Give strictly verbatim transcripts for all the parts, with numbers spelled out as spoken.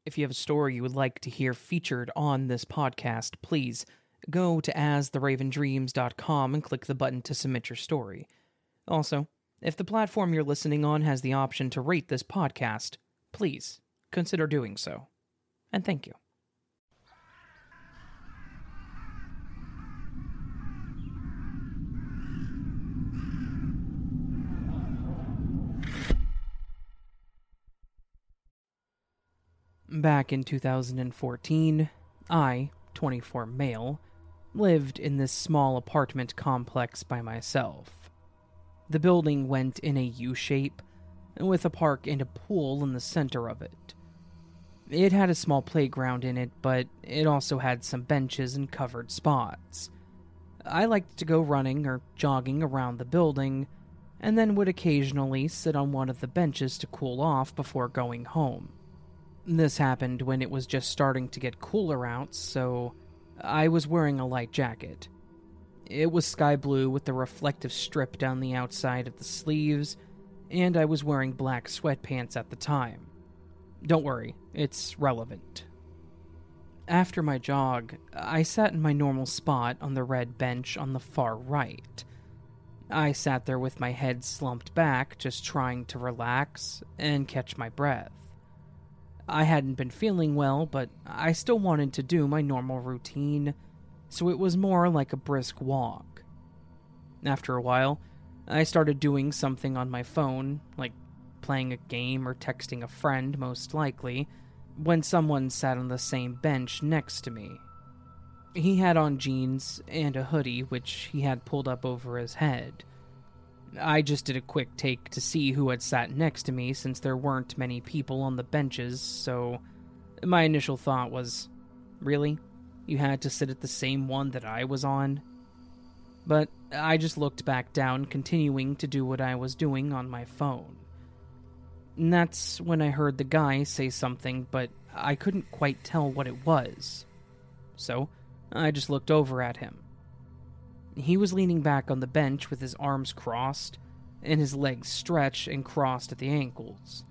If you have a story you would like to hear featured on this podcast, please go to as the raven dreams dot com and click the button to submit your story. Also, if the platform you're listening on has the option to rate this podcast, please consider doing so. And thank you. Back in two thousand fourteen, I, twenty-four male, lived in this small apartment complex by myself. The building went in a U-shape, with a park and a pool in the center of it. It had a small playground in it, but it also had some benches and covered spots. I liked to go running or jogging around the building, and then would occasionally sit on one of the benches to cool off before going home. This happened when it was just starting to get cooler out, so I was wearing a light jacket. It was sky blue with a reflective strip down the outside of the sleeves, and I was wearing black sweatpants at the time. Don't worry, it's relevant. After my jog, I sat in my normal spot on the red bench on the far right. I sat there with my head slumped back, just trying to relax and catch my breath. I hadn't been feeling well, but I still wanted to do my normal routine, so it was more like a brisk walk. After a while, I started doing something on my phone, like playing a game or texting a friend, most likely, when someone sat on the same bench next to me. He had on jeans and a hoodie, which he had pulled up over his head. I just did a quick take to see who had sat next to me since there weren't many people on the benches, so my initial thought was, really? You had to sit at the same one that I was on? But I just looked back down, continuing to do what I was doing on my phone. And that's when I heard the guy say something, but I couldn't quite tell what it was. So I just looked over at him. He was leaning back on the bench with his arms crossed, and his legs stretched and crossed at the ankles.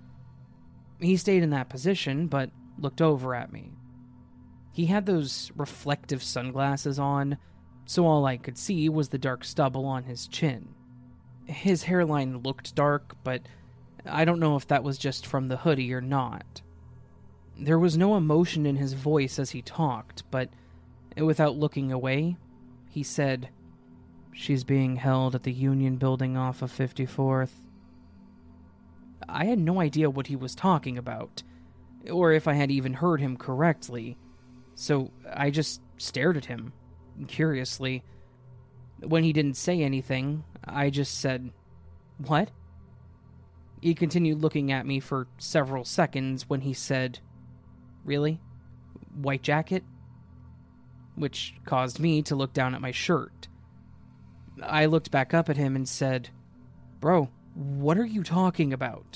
He stayed in that position, but looked over at me. He had those reflective sunglasses on, so all I could see was the dark stubble on his chin. His hairline looked dark, but I don't know if that was just from the hoodie or not. There was no emotion in his voice as he talked, but without looking away, he said, "She's being held at the Union Building off of fifty-fourth. I had no idea what he was talking about, or if I had even heard him correctly, so I just stared at him, curiously. When he didn't say anything, I just said, "What?" He continued looking at me for several seconds when he said, "Really? White jacket?" Which caused me to look down at my shirt. I looked back up at him and said, "Bro, what are you talking about?"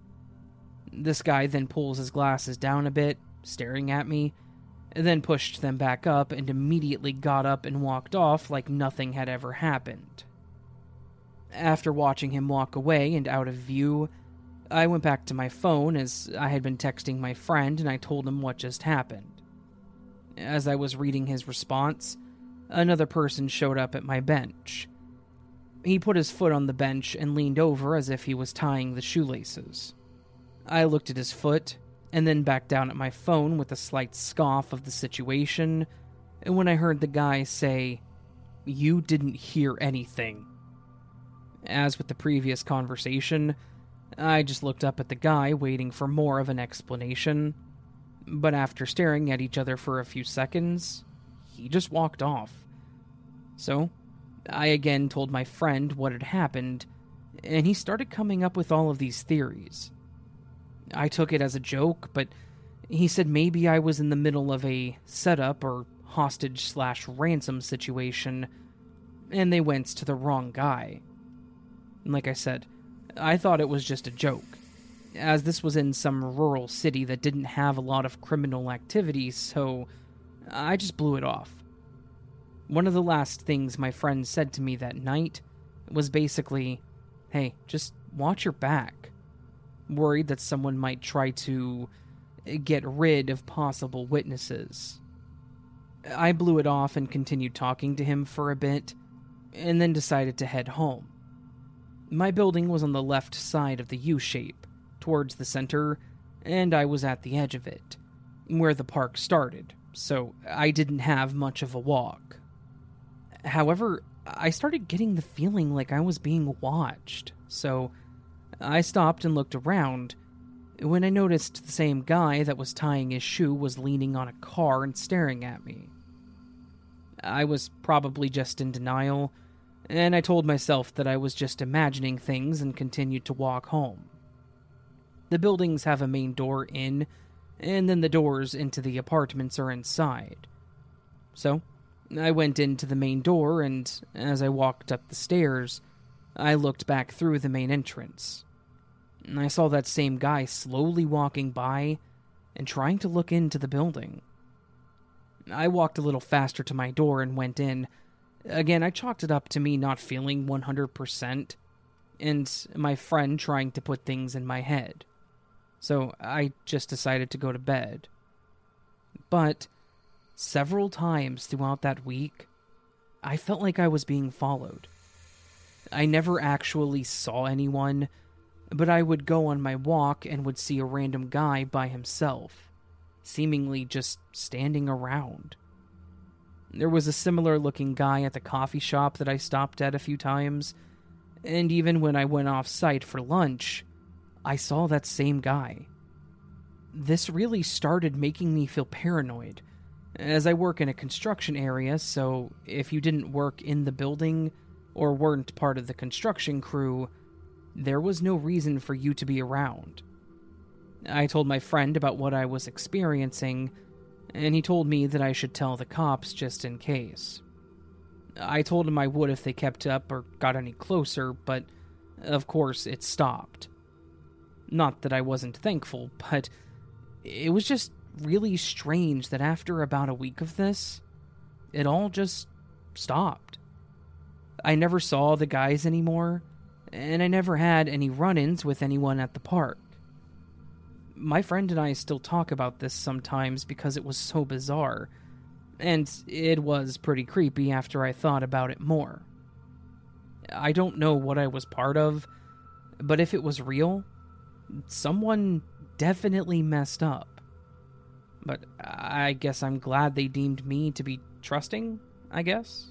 This guy then pulls his glasses down a bit, staring at me, then pushed them back up and immediately got up and walked off like nothing had ever happened. After watching him walk away and out of view, I went back to my phone as I had been texting my friend and I told him what just happened. As I was reading his response, another person showed up at my bench. He put his foot on the bench and leaned over as if he was tying the shoelaces. I looked at his foot, and then back down at my phone with a slight scoff of the situation, and when I heard the guy say, "You didn't hear anything." As with the previous conversation, I just looked up at the guy waiting for more of an explanation, but after staring at each other for a few seconds, he just walked off. So, I again told my friend what had happened, and he started coming up with all of these theories. I took it as a joke, but he said maybe I was in the middle of a setup or hostage slash ransom situation, and they went to the wrong guy. And like I said, I thought it was just a joke, as this was in some rural city that didn't have a lot of criminal activity, so I just blew it off. One of the last things my friend said to me that night was basically, "Hey, just watch your back," worried that someone might try to get rid of possible witnesses. I blew it off and continued talking to him for a bit, and then decided to head home. My building was on the left side of the U-shape, towards the center, and I was at the edge of it, where the park started, so I didn't have much of a walk. However, I started getting the feeling like I was being watched, so I stopped and looked around, when I noticed the same guy that was tying his shoe was leaning on a car and staring at me. I was probably just in denial, and I told myself that I was just imagining things and continued to walk home. The buildings have a main door in, and then the doors into the apartments are inside. So, I went into the main door, and as I walked up the stairs, I looked back through the main entrance. I saw that same guy slowly walking by and trying to look into the building. I walked a little faster to my door and went in. Again, I chalked it up to me not feeling one hundred percent, and my friend trying to put things in my head. So I just decided to go to bed. But several times throughout that week, I felt like I was being followed. I never actually saw anyone, but I would go on my walk and would see a random guy by himself, seemingly just standing around. There was a similar looking guy at the coffee shop that I stopped at a few times, and even when I went off-site for lunch, I saw that same guy. This really started making me feel paranoid, as I work in a construction area, so if you didn't work in the building or weren't part of the construction crew, there was no reason for you to be around. I told my friend about what I was experiencing, and he told me that I should tell the cops just in case. I told him I would if they kept up or got any closer, but of course it stopped. Not that I wasn't thankful, but it was just really strange that after about a week of this, it all just stopped. I never saw the guys anymore, and I never had any run-ins with anyone at the park. My friend and I still talk about this sometimes because it was so bizarre, and it was pretty creepy after I thought about it more. I don't know what I was part of, but if it was real, someone definitely messed up. But I guess I'm glad they deemed me to be trusting, I guess.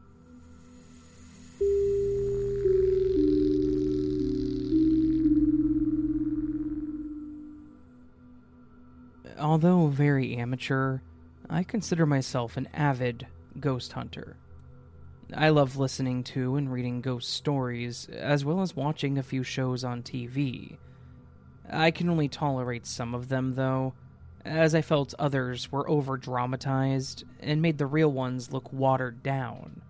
Although very amateur, I consider myself an avid ghost hunter. I love listening to and reading ghost stories, as well as watching a few shows on T V. I can only tolerate some of them, though, as I felt others were over-dramatized and made the real ones look watered down.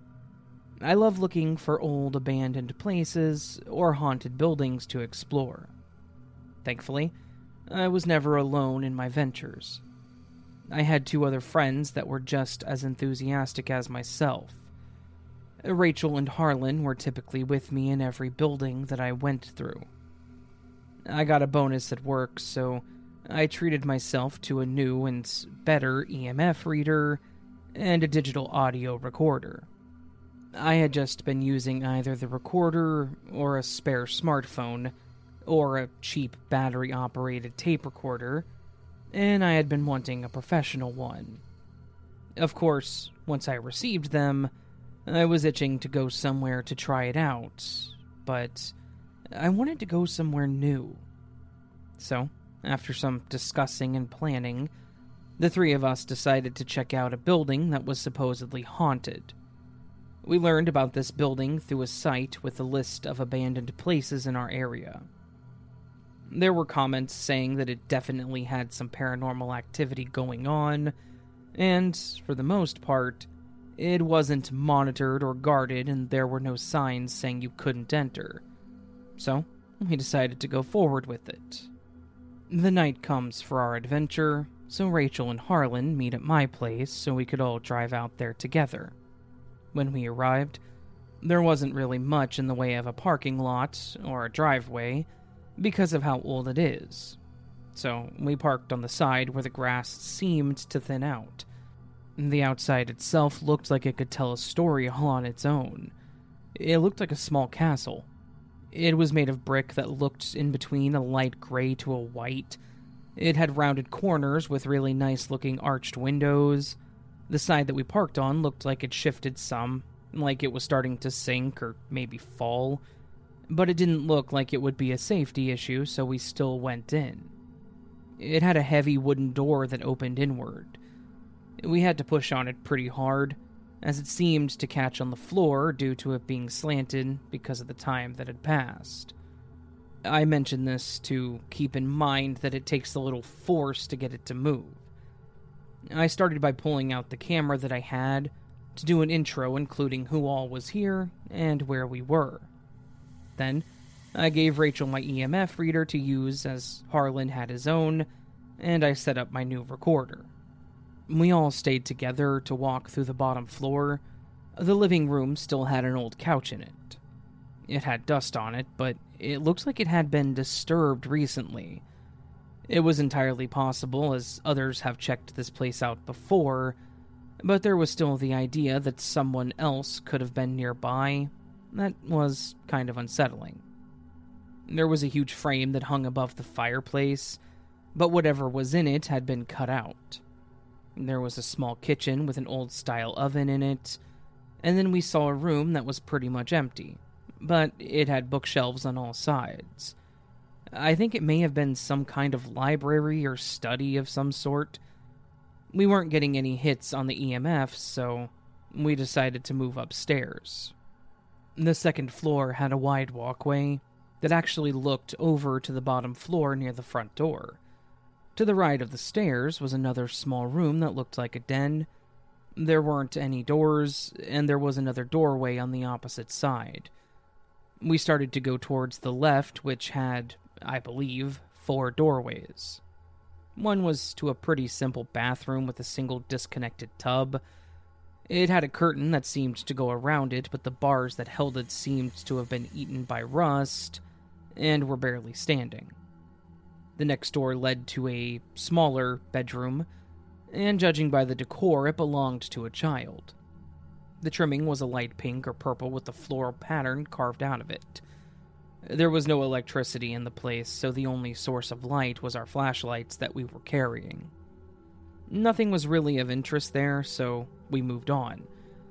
I love looking for old abandoned places or haunted buildings to explore. Thankfully, I was never alone in my ventures. I had two other friends that were just as enthusiastic as myself. Rachel and Harlan were typically with me in every building that I went through. I got a bonus at work, so I treated myself to a new and better E M F reader and a digital audio recorder. I had just been using either the recorder or a spare smartphone, or a cheap battery-operated tape recorder, and I had been wanting a professional one. Of course, once I received them, I was itching to go somewhere to try it out, but I wanted to go somewhere new. So, after some discussing and planning, the three of us decided to check out a building that was supposedly haunted. We learned about this building through a site with a list of abandoned places in our area. There were comments saying that it definitely had some paranormal activity going on, and, for the most part, it wasn't monitored or guarded and there were no signs saying you couldn't enter. So, we decided to go forward with it. The night comes for our adventure, so Rachel and Harlan meet at my place so we could all drive out there together. When we arrived, there wasn't really much in the way of a parking lot or a driveway, because of how old it is. so we parked on the side where the grass seemed to thin out. The outside itself looked like it could tell a story all on its own. It looked like a small castle. It was made of brick that looked in between a light gray to a white. It had rounded corners with really nice-looking arched windows. The side that we parked on looked like it shifted some, like it was starting to sink or maybe fall, but it didn't look like it would be a safety issue, so we still went in. It had a heavy wooden door that opened inward. We had to push on it pretty hard, as it seemed to catch on the floor due to it being slanted because of the time that had passed. I mention this to keep in mind that it takes a little force to get it to move. I started by pulling out the camera that I had to do an intro including who all was here and where we were. Then, I gave Rachel my E M F reader to use as Harlan had his own, and I set up my new recorder. We all stayed together to walk through the bottom floor. The living room still had an old couch in it. It had dust on it, but it looked like it had been disturbed recently. It was entirely possible, as others have checked this place out before, but there was still the idea that someone else could have been nearby. That was kind of unsettling. There was a huge frame that hung above the fireplace, but whatever was in it had been cut out. There was a small kitchen with an old-style oven in it, and then we saw a room that was pretty much empty, but it had bookshelves on all sides. I think it may have been some kind of library or study of some sort. We weren't getting any hits on the E M F, so we decided to move upstairs. The second floor had a wide walkway that actually looked over to the bottom floor near the front door. To the right of the stairs was another small room that looked like a den. There weren't any doors, and there was another doorway on the opposite side. We started to go towards the left, which had, I believe, four doorways. One was to a pretty simple bathroom with a single disconnected tub. It had a curtain that seemed to go around it, but the bars that held it seemed to have been eaten by rust and were barely standing. The next door led to a smaller bedroom, and judging by the decor, it belonged to a child. The trimming was a light pink or purple with a floral pattern carved out of it. There was no electricity in the place, so the only source of light was our flashlights that we were carrying. Nothing was really of interest there, so we moved on.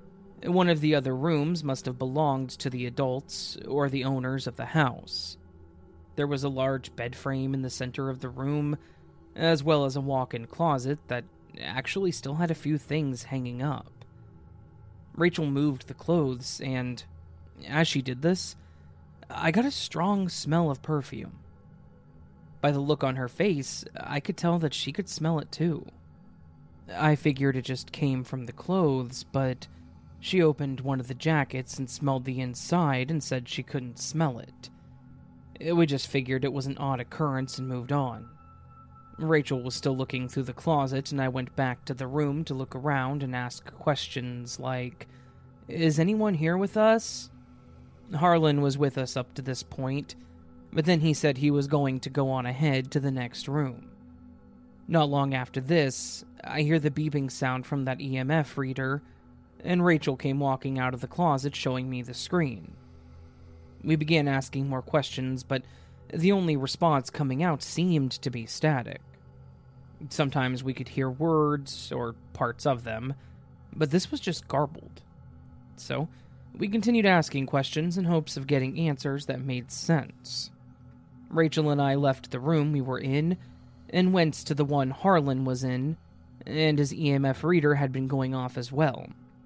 One of the other rooms must have belonged to the adults or the owners of the house. There was a large bed frame in the center of the room, as well as a walk-in closet that actually still had a few things hanging up. Rachel moved the clothes, and as she did this, I got a strong smell of perfume. By the look on her face, I could tell that she could smell it too. I figured it just came from the clothes, but she opened one of the jackets and smelled the inside and said she couldn't smell it. We just figured it was an odd occurrence and moved on. Rachel was still looking through the closet, and I went back to the room to look around and ask questions like, "Is anyone here with us?" Harlan was with us up to this point, but then he said he was going to go on ahead to the next room. Not long after this, I hear the beeping sound from that E M F reader, and Rachel came walking out of the closet showing me the screen. We began asking more questions, but the only response coming out seemed to be static. Sometimes we could hear words, or parts of them, but this was just garbled. So, we continued asking questions in hopes of getting answers that made sense. Rachel and I left the room we were in, and went to the one Harlan was in, and his E M F reader had been going off as well.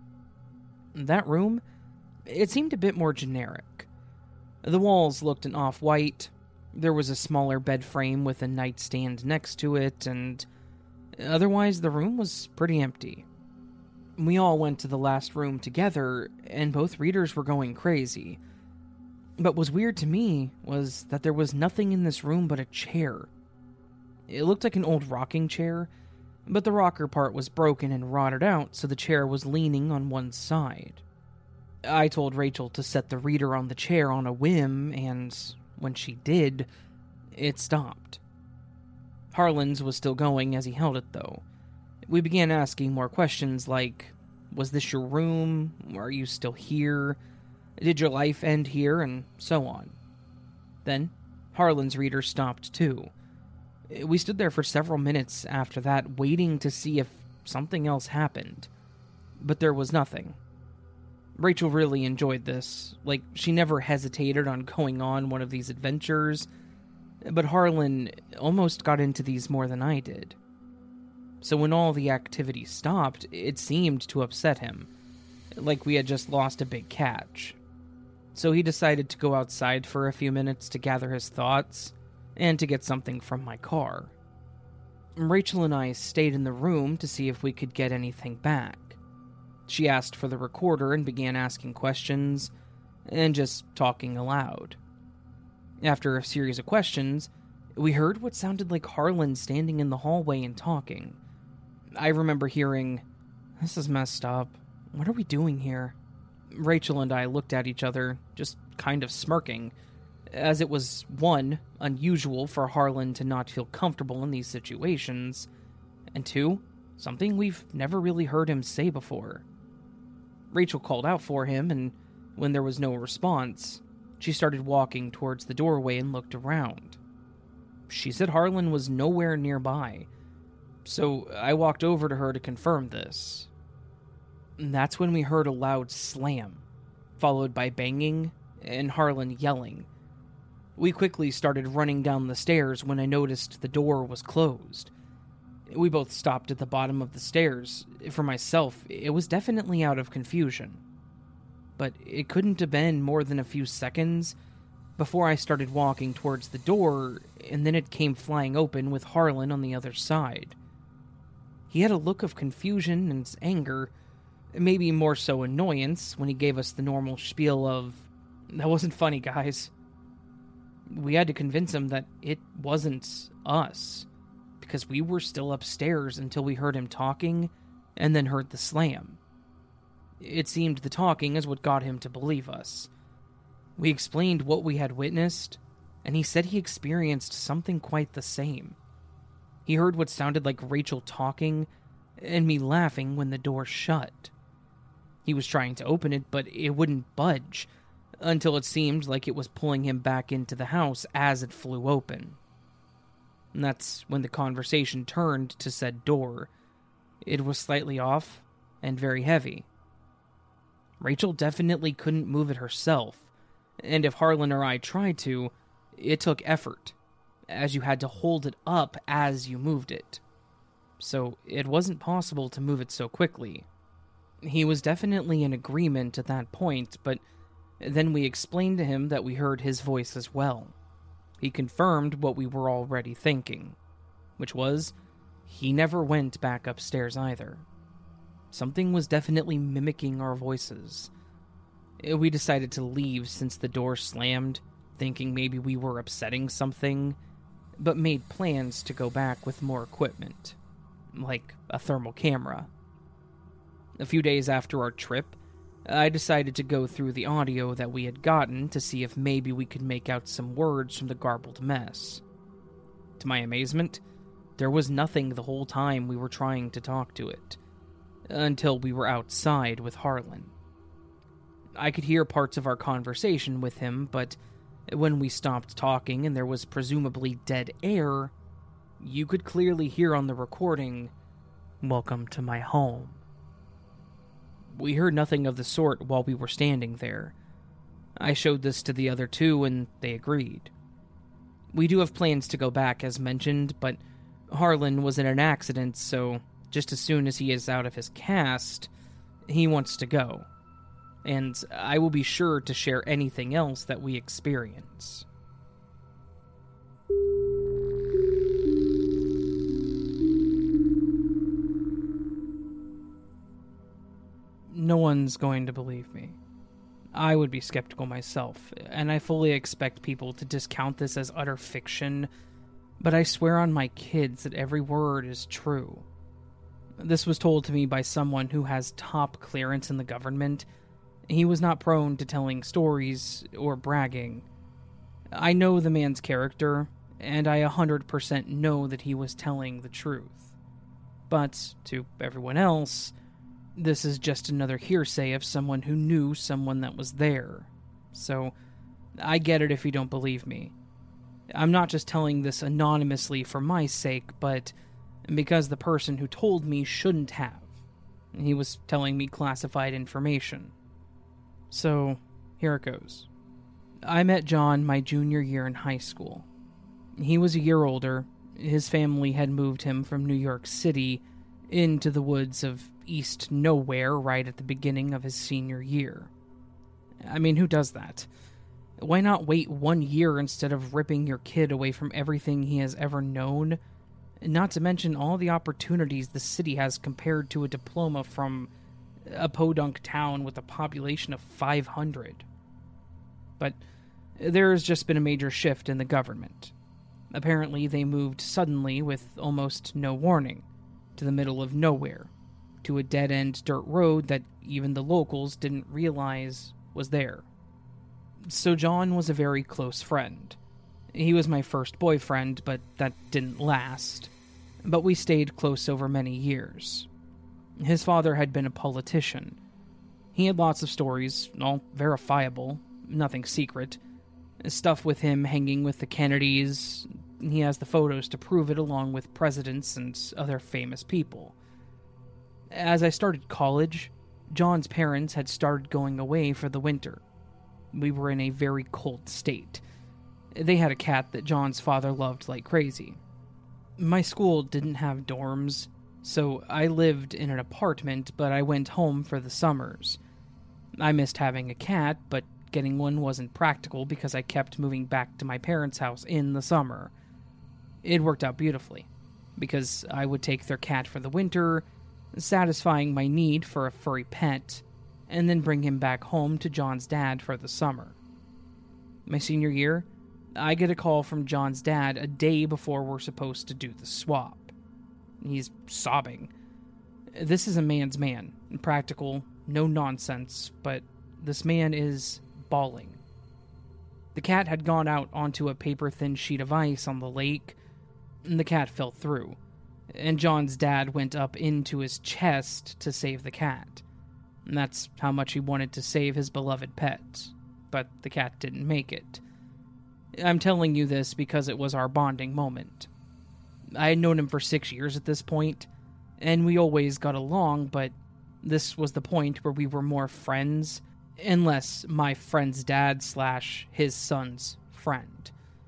That room, it seemed a bit more generic. The walls looked an off-white. There was a smaller bed frame with a nightstand next to it, and otherwise the room was pretty empty. We all went to the last room together, and both readers were going crazy. But what was weird to me was that there was nothing in this room but a chair. It looked like an old rocking chair, but the rocker part was broken and rotted out, so the chair was leaning on one side. I told Rachel to set the reader on the chair on a whim, and when she did, it stopped. Harlan's was still going as he held it, though. We began asking more questions like, was this your room? Are you still here? Did your life end here? And so on. Then, Harlan's reader stopped too. We stood there for several minutes after that, waiting to see if something else happened. But there was nothing. Rachel really enjoyed this. Like, she never hesitated on going on one of these adventures. But Harlan almost got into these more than I did. So when all the activity stopped, it seemed to upset him. Like we had just lost a big catch. So he decided to go outside for a few minutes to gather his thoughts and to get something from my car. Rachel and I stayed in the room to see if we could get anything back. She asked for the recorder and began asking questions and just talking aloud. After a series of questions, we heard what sounded like Harlan standing in the hallway and talking. I remember hearing, "This is messed up. What are we doing here?" Rachel and I looked at each other, just kind of smirking, as it was, one, unusual for Harlan to not feel comfortable in these situations, and two, something we've never really heard him say before. Rachel called out for him, and when there was no response, she started walking towards the doorway and looked around. She said Harlan was nowhere nearby, so I walked over to her to confirm this. And that's when we heard a loud slam, followed by banging and Harlan yelling. We quickly started running down the stairs when I noticed the door was closed. We both stopped at the bottom of the stairs. For myself, it was definitely out of confusion. But it couldn't have been more than a few seconds before I started walking towards the door, and then it came flying open with Harlan on the other side. He had a look of confusion and anger, maybe more so annoyance, when he gave us the normal spiel of, "That wasn't funny, guys." We had to convince him that it wasn't us, because we were still upstairs until we heard him talking, and then heard the slam. It seemed the talking is what got him to believe us. We explained what we had witnessed, and he said he experienced something quite the same. He heard what sounded like Rachel talking, and me laughing when the door shut. He was trying to open it, but it wouldn't budge, until it seemed like it was pulling him back into the house as it flew open. And that's when the conversation turned to said door. It was slightly off, and very heavy. Rachel definitely couldn't move it herself, and if Harlan or I tried to, it took effort, as you had to hold it up as you moved it. So it wasn't possible to move it so quickly. He was definitely in agreement at that point, but then we explained to him that we heard his voice as well. He confirmed what we were already thinking, which was, he never went back upstairs either. Something was definitely mimicking our voices. We decided to leave since the door slammed, thinking maybe we were upsetting something, but made plans to go back with more equipment, like a thermal camera. A few days after our trip, I decided to go through the audio that we had gotten to see if maybe we could make out some words from the garbled mess. To my amazement, there was nothing the whole time we were trying to talk to it, until we were outside with Harlan. I could hear parts of our conversation with him, but when we stopped talking and there was presumably dead air, you could clearly hear on the recording, "Welcome to my home." We heard nothing of the sort while we were standing there. I showed this to the other two, and they agreed. We do have plans to go back, as mentioned, but Harlan was in an accident, so just as soon as he is out of his cast, he wants to go. And I will be sure to share anything else that we experience. No one's going to believe me. I would be skeptical myself, and I fully expect people to discount this as utter fiction, but I swear on my kids that every word is true. This was told to me by someone who has top clearance in the government. He was not prone to telling stories or bragging. I know the man's character, and I one hundred percent know that he was telling the truth. But to everyone else, this is just another hearsay of someone who knew someone that was there. So, I get it if you don't believe me. I'm not just telling this anonymously for my sake, but because the person who told me shouldn't have. He was telling me classified information. So, here it goes. I met John my junior year in high school. He was a year older. His family had moved him from New York City into the woods of East Nowhere right at the beginning of his senior year. I mean, who does that? Why not wait one year instead of ripping your kid away from everything he has ever known? Not to mention all the opportunities the city has compared to a diploma from a podunk town with a population of five hundred. But there has just been a major shift in the government. Apparently, they moved suddenly, with almost no warning, to the middle of nowhere, to a dead-end dirt road that even the locals didn't realize was there. So John was a very close friend. He was my first boyfriend, but that didn't last. But we stayed close over many years. His father had been a politician. He had lots of stories, all verifiable, nothing secret. Stuff with him hanging with the Kennedys. He has the photos to prove it, along with presidents and other famous people. As I started college, John's parents had started going away for the winter. We were in a very cold state. They had a cat that John's father loved like crazy. My school didn't have dorms, so I lived in an apartment, but I went home for the summers. I missed having a cat, but getting one wasn't practical because I kept moving back to my parents' house in the summer. It worked out beautifully, because I would take their cat for the winter, satisfying my need for a furry pet, and then bring him back home to John's dad for the summer. My senior year, I get a call from John's dad a day before we're supposed to do the swap. He's sobbing. This is a man's man, practical, no nonsense, but this man is bawling. The cat had gone out onto a paper-thin sheet of ice on the lake, and the cat fell through, and John's dad went up into his chest to save the cat. And that's how much he wanted to save his beloved pet, but the cat didn't make it. I'm telling you this because it was our bonding moment. I had known him for six years at this point, and we always got along, but this was the point where we were more friends, and less my friend's dad slash his son's friend.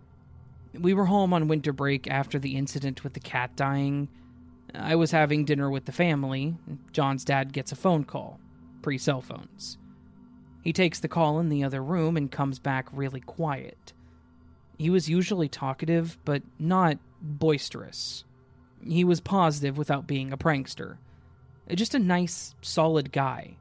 We were home on winter break after the incident with the cat dying. I was having dinner with the family. John's dad gets a phone call, pre-cell phones. He takes the call in the other room and comes back really quiet. He was usually talkative, but not boisterous. He was positive without being a prankster. Just a nice, solid guy.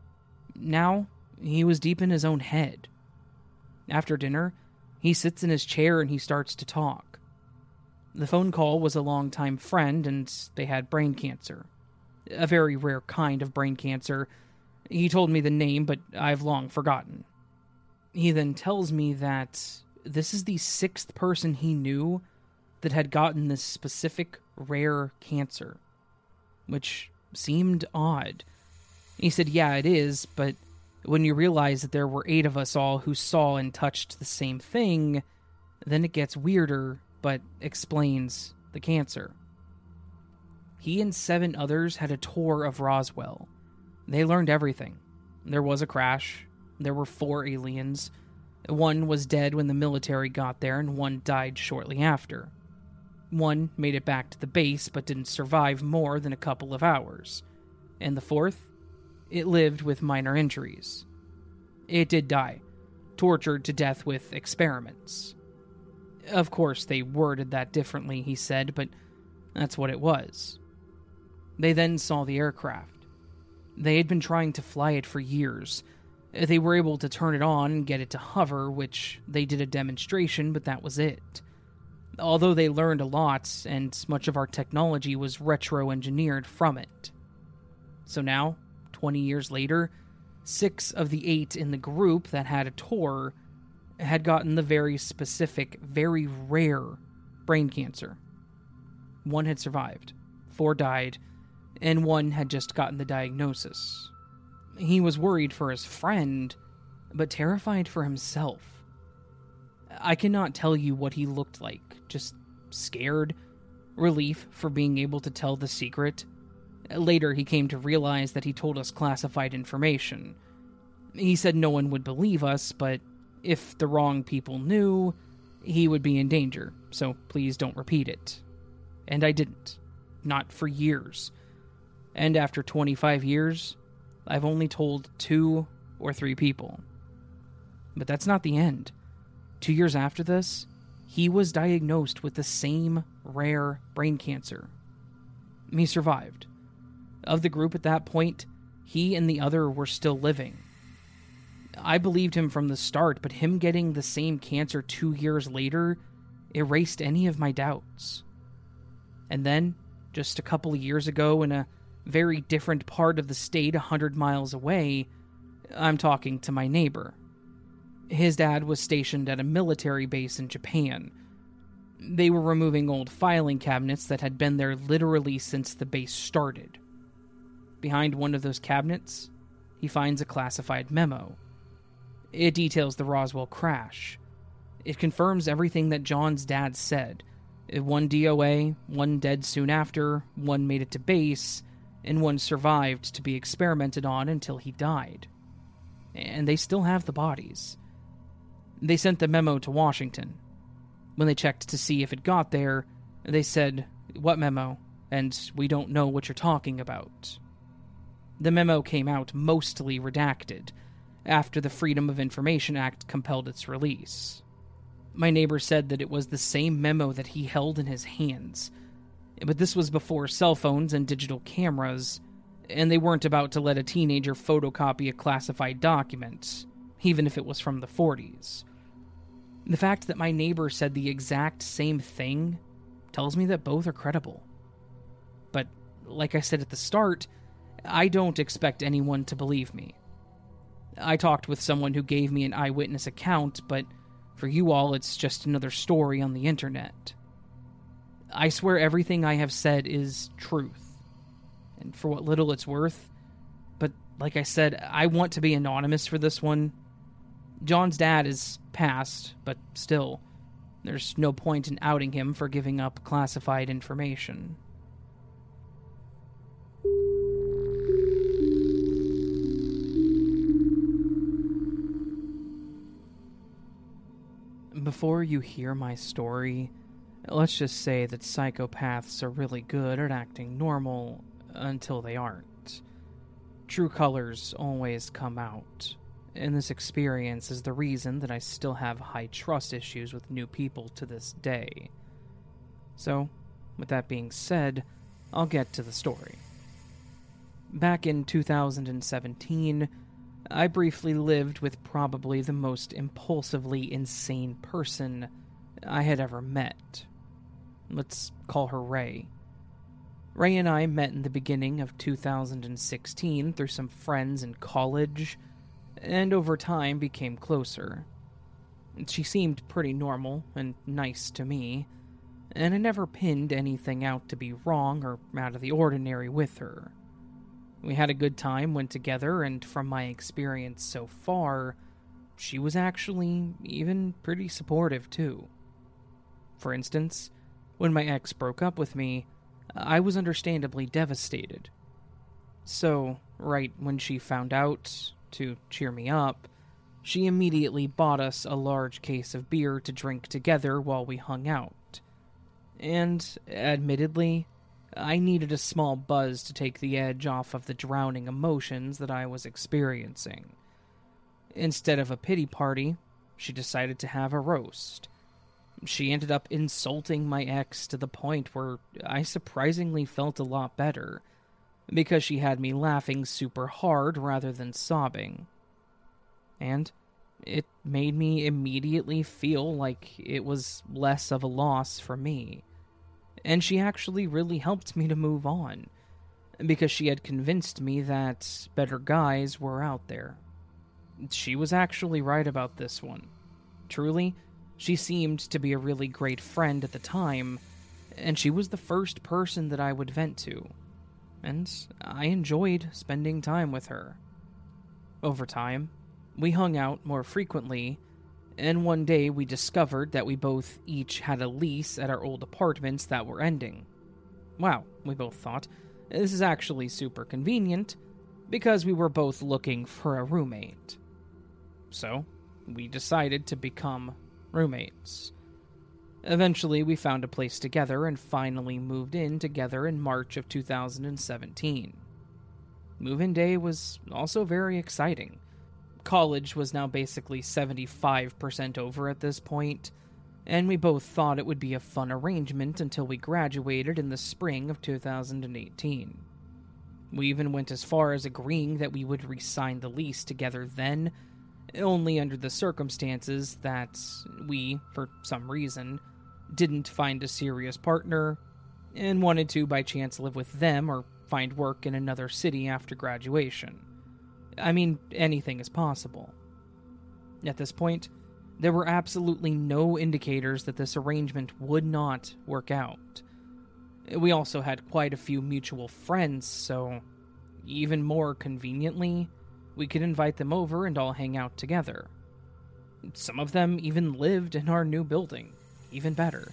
Now, he was deep in his own head. After dinner, he sits in his chair and he starts to talk. The phone call was a longtime friend, and they had brain cancer. A very rare kind of brain cancer. He told me the name, but I've long forgotten. He then tells me that this is the sixth person he knew that had gotten this specific rare cancer, which seemed odd. He said, yeah, it is, but when you realize that there were eight of us all who saw and touched the same thing, then it gets weirder, but explains the cancer. He and seven others had a tour of Roswell. They learned everything. There was a crash. There were four aliens. One was dead when the military got there, and one died shortly after. One made it back to the base, but didn't survive more than a couple of hours. And the fourth? It lived with minor injuries. It did die, tortured to death with experiments. Of course, they worded that differently, he said, but that's what it was. They then saw the aircraft. They had been trying to fly it for years. They were able to turn it on and get it to hover, which they did a demonstration, but that was it. Although they learned a lot, and much of our technology was retro-engineered from it. So now, twenty years later, six of the eight in the group that had a tour had gotten the very specific, very rare brain cancer. One had survived, four died, and one had just gotten the diagnosis. He was worried for his friend, but terrified for himself. I cannot tell you what he looked like, just scared, relief for being able to tell the secret. Later, he came to realize that he told us classified information. He said no one would believe us, but if the wrong people knew, he would be in danger, so please don't repeat it. And I didn't. Not for years. And after twenty-five years, I've only told two or three people. But that's not the end. Two years after this, he was diagnosed with the same rare brain cancer. He survived. Of the group at that point, he and the other were still living. I believed him from the start, but him getting the same cancer two years later erased any of my doubts. And then, just a couple of years ago, in a very different part of the state a hundred miles away, I'm talking to my neighbor. His dad was stationed at a military base in Japan. They were removing old filing cabinets that had been there literally since the base started. Behind one of those cabinets, he finds a classified memo. It details the Roswell crash. It confirms everything that John's dad said. One D O A, one dead soon after, one made it to base, and one survived to be experimented on until he died. And they still have the bodies. They sent the memo to Washington. When they checked to see if it got there, they said, "What memo? And we don't know what you're talking about." The memo came out mostly redacted, after the Freedom of Information Act compelled its release. My neighbor said that it was the same memo that he held in his hands, but this was before cell phones and digital cameras, and they weren't about to let a teenager photocopy a classified document, even if it was from the forties. The fact that my neighbor said the exact same thing tells me that both are credible. But, like I said at the start, I don't expect anyone to believe me. I talked with someone who gave me an eyewitness account, but for you all, it's just another story on the internet. I swear everything I have said is truth, and for what little it's worth, but like I said, I want to be anonymous for this one. John's dad is passed, but still, there's no point in outing him for giving up classified information. Before you hear my story, let's just say that psychopaths are really good at acting normal until they aren't. True colors always come out, and this experience is the reason that I still have high trust issues with new people to this day. So, with that being said, I'll get to the story. Back in two thousand seventeen, I briefly lived with probably the most impulsively insane person I had ever met. Let's call her Ray. Ray and I met in the beginning of two thousand sixteen through some friends in college, and over time became closer. She seemed pretty normal and nice to me, and I never pinned anything out to be wrong or out of the ordinary with her. We had a good time when together, and from my experience so far, she was actually even pretty supportive too. For instance, when my ex broke up with me, I was understandably devastated. So, right when she found out, to cheer me up, she immediately bought us a large case of beer to drink together while we hung out. And, admittedly, I needed a small buzz to take the edge off of the drowning emotions that I was experiencing. Instead of a pity party, she decided to have a roast. She ended up insulting my ex to the point where I surprisingly felt a lot better, because she had me laughing super hard rather than sobbing. And it made me immediately feel like it was less of a loss for me. And she actually really helped me to move on, because she had convinced me that better guys were out there. She was actually right about this one. Truly, She seemed to be a really great friend at the time, and she was the first person that I would vent to, and I enjoyed spending time with her. Over time, we hung out more frequently, and one day we discovered that we both each had a lease at our old apartments that were ending. Wow, we both thought, this is actually super convenient, because we were both looking for a roommate. So, we decided to become roommates. Eventually, we found a place together and finally moved in together in March of two thousand seventeen. Move-in day was also very exciting. College was now basically seventy-five percent over at this point, and we both thought it would be a fun arrangement until we graduated in the spring of two thousand eighteen. We even went as far as agreeing that we would re-sign the lease together then, only under the circumstances that we, for some reason, didn't find a serious partner and wanted to by chance live with them or find work in another city after graduation. I mean, anything is possible. At this point, there were absolutely no indicators that this arrangement would not work out. We also had quite a few mutual friends, so even more conveniently, we could invite them over and all hang out together. Some of them even lived in our new building. Even better.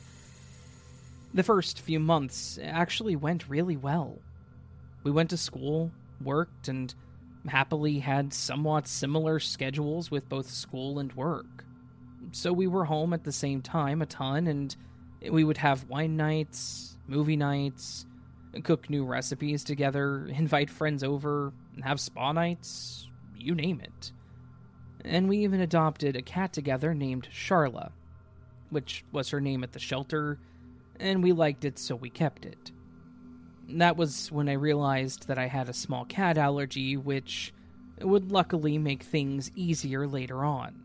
The first few months actually went really well. We went to school, worked, and happily had somewhat similar schedules with both school and work. So we were home at the same time a ton, and we would have wine nights, movie nights, cook new recipes together, invite friends over, have spa nights, you name it. And we even adopted a cat together named Charla, which was her name at the shelter, and we liked it so we kept it. That was when I realized that I had a small cat allergy, which would luckily make things easier later on.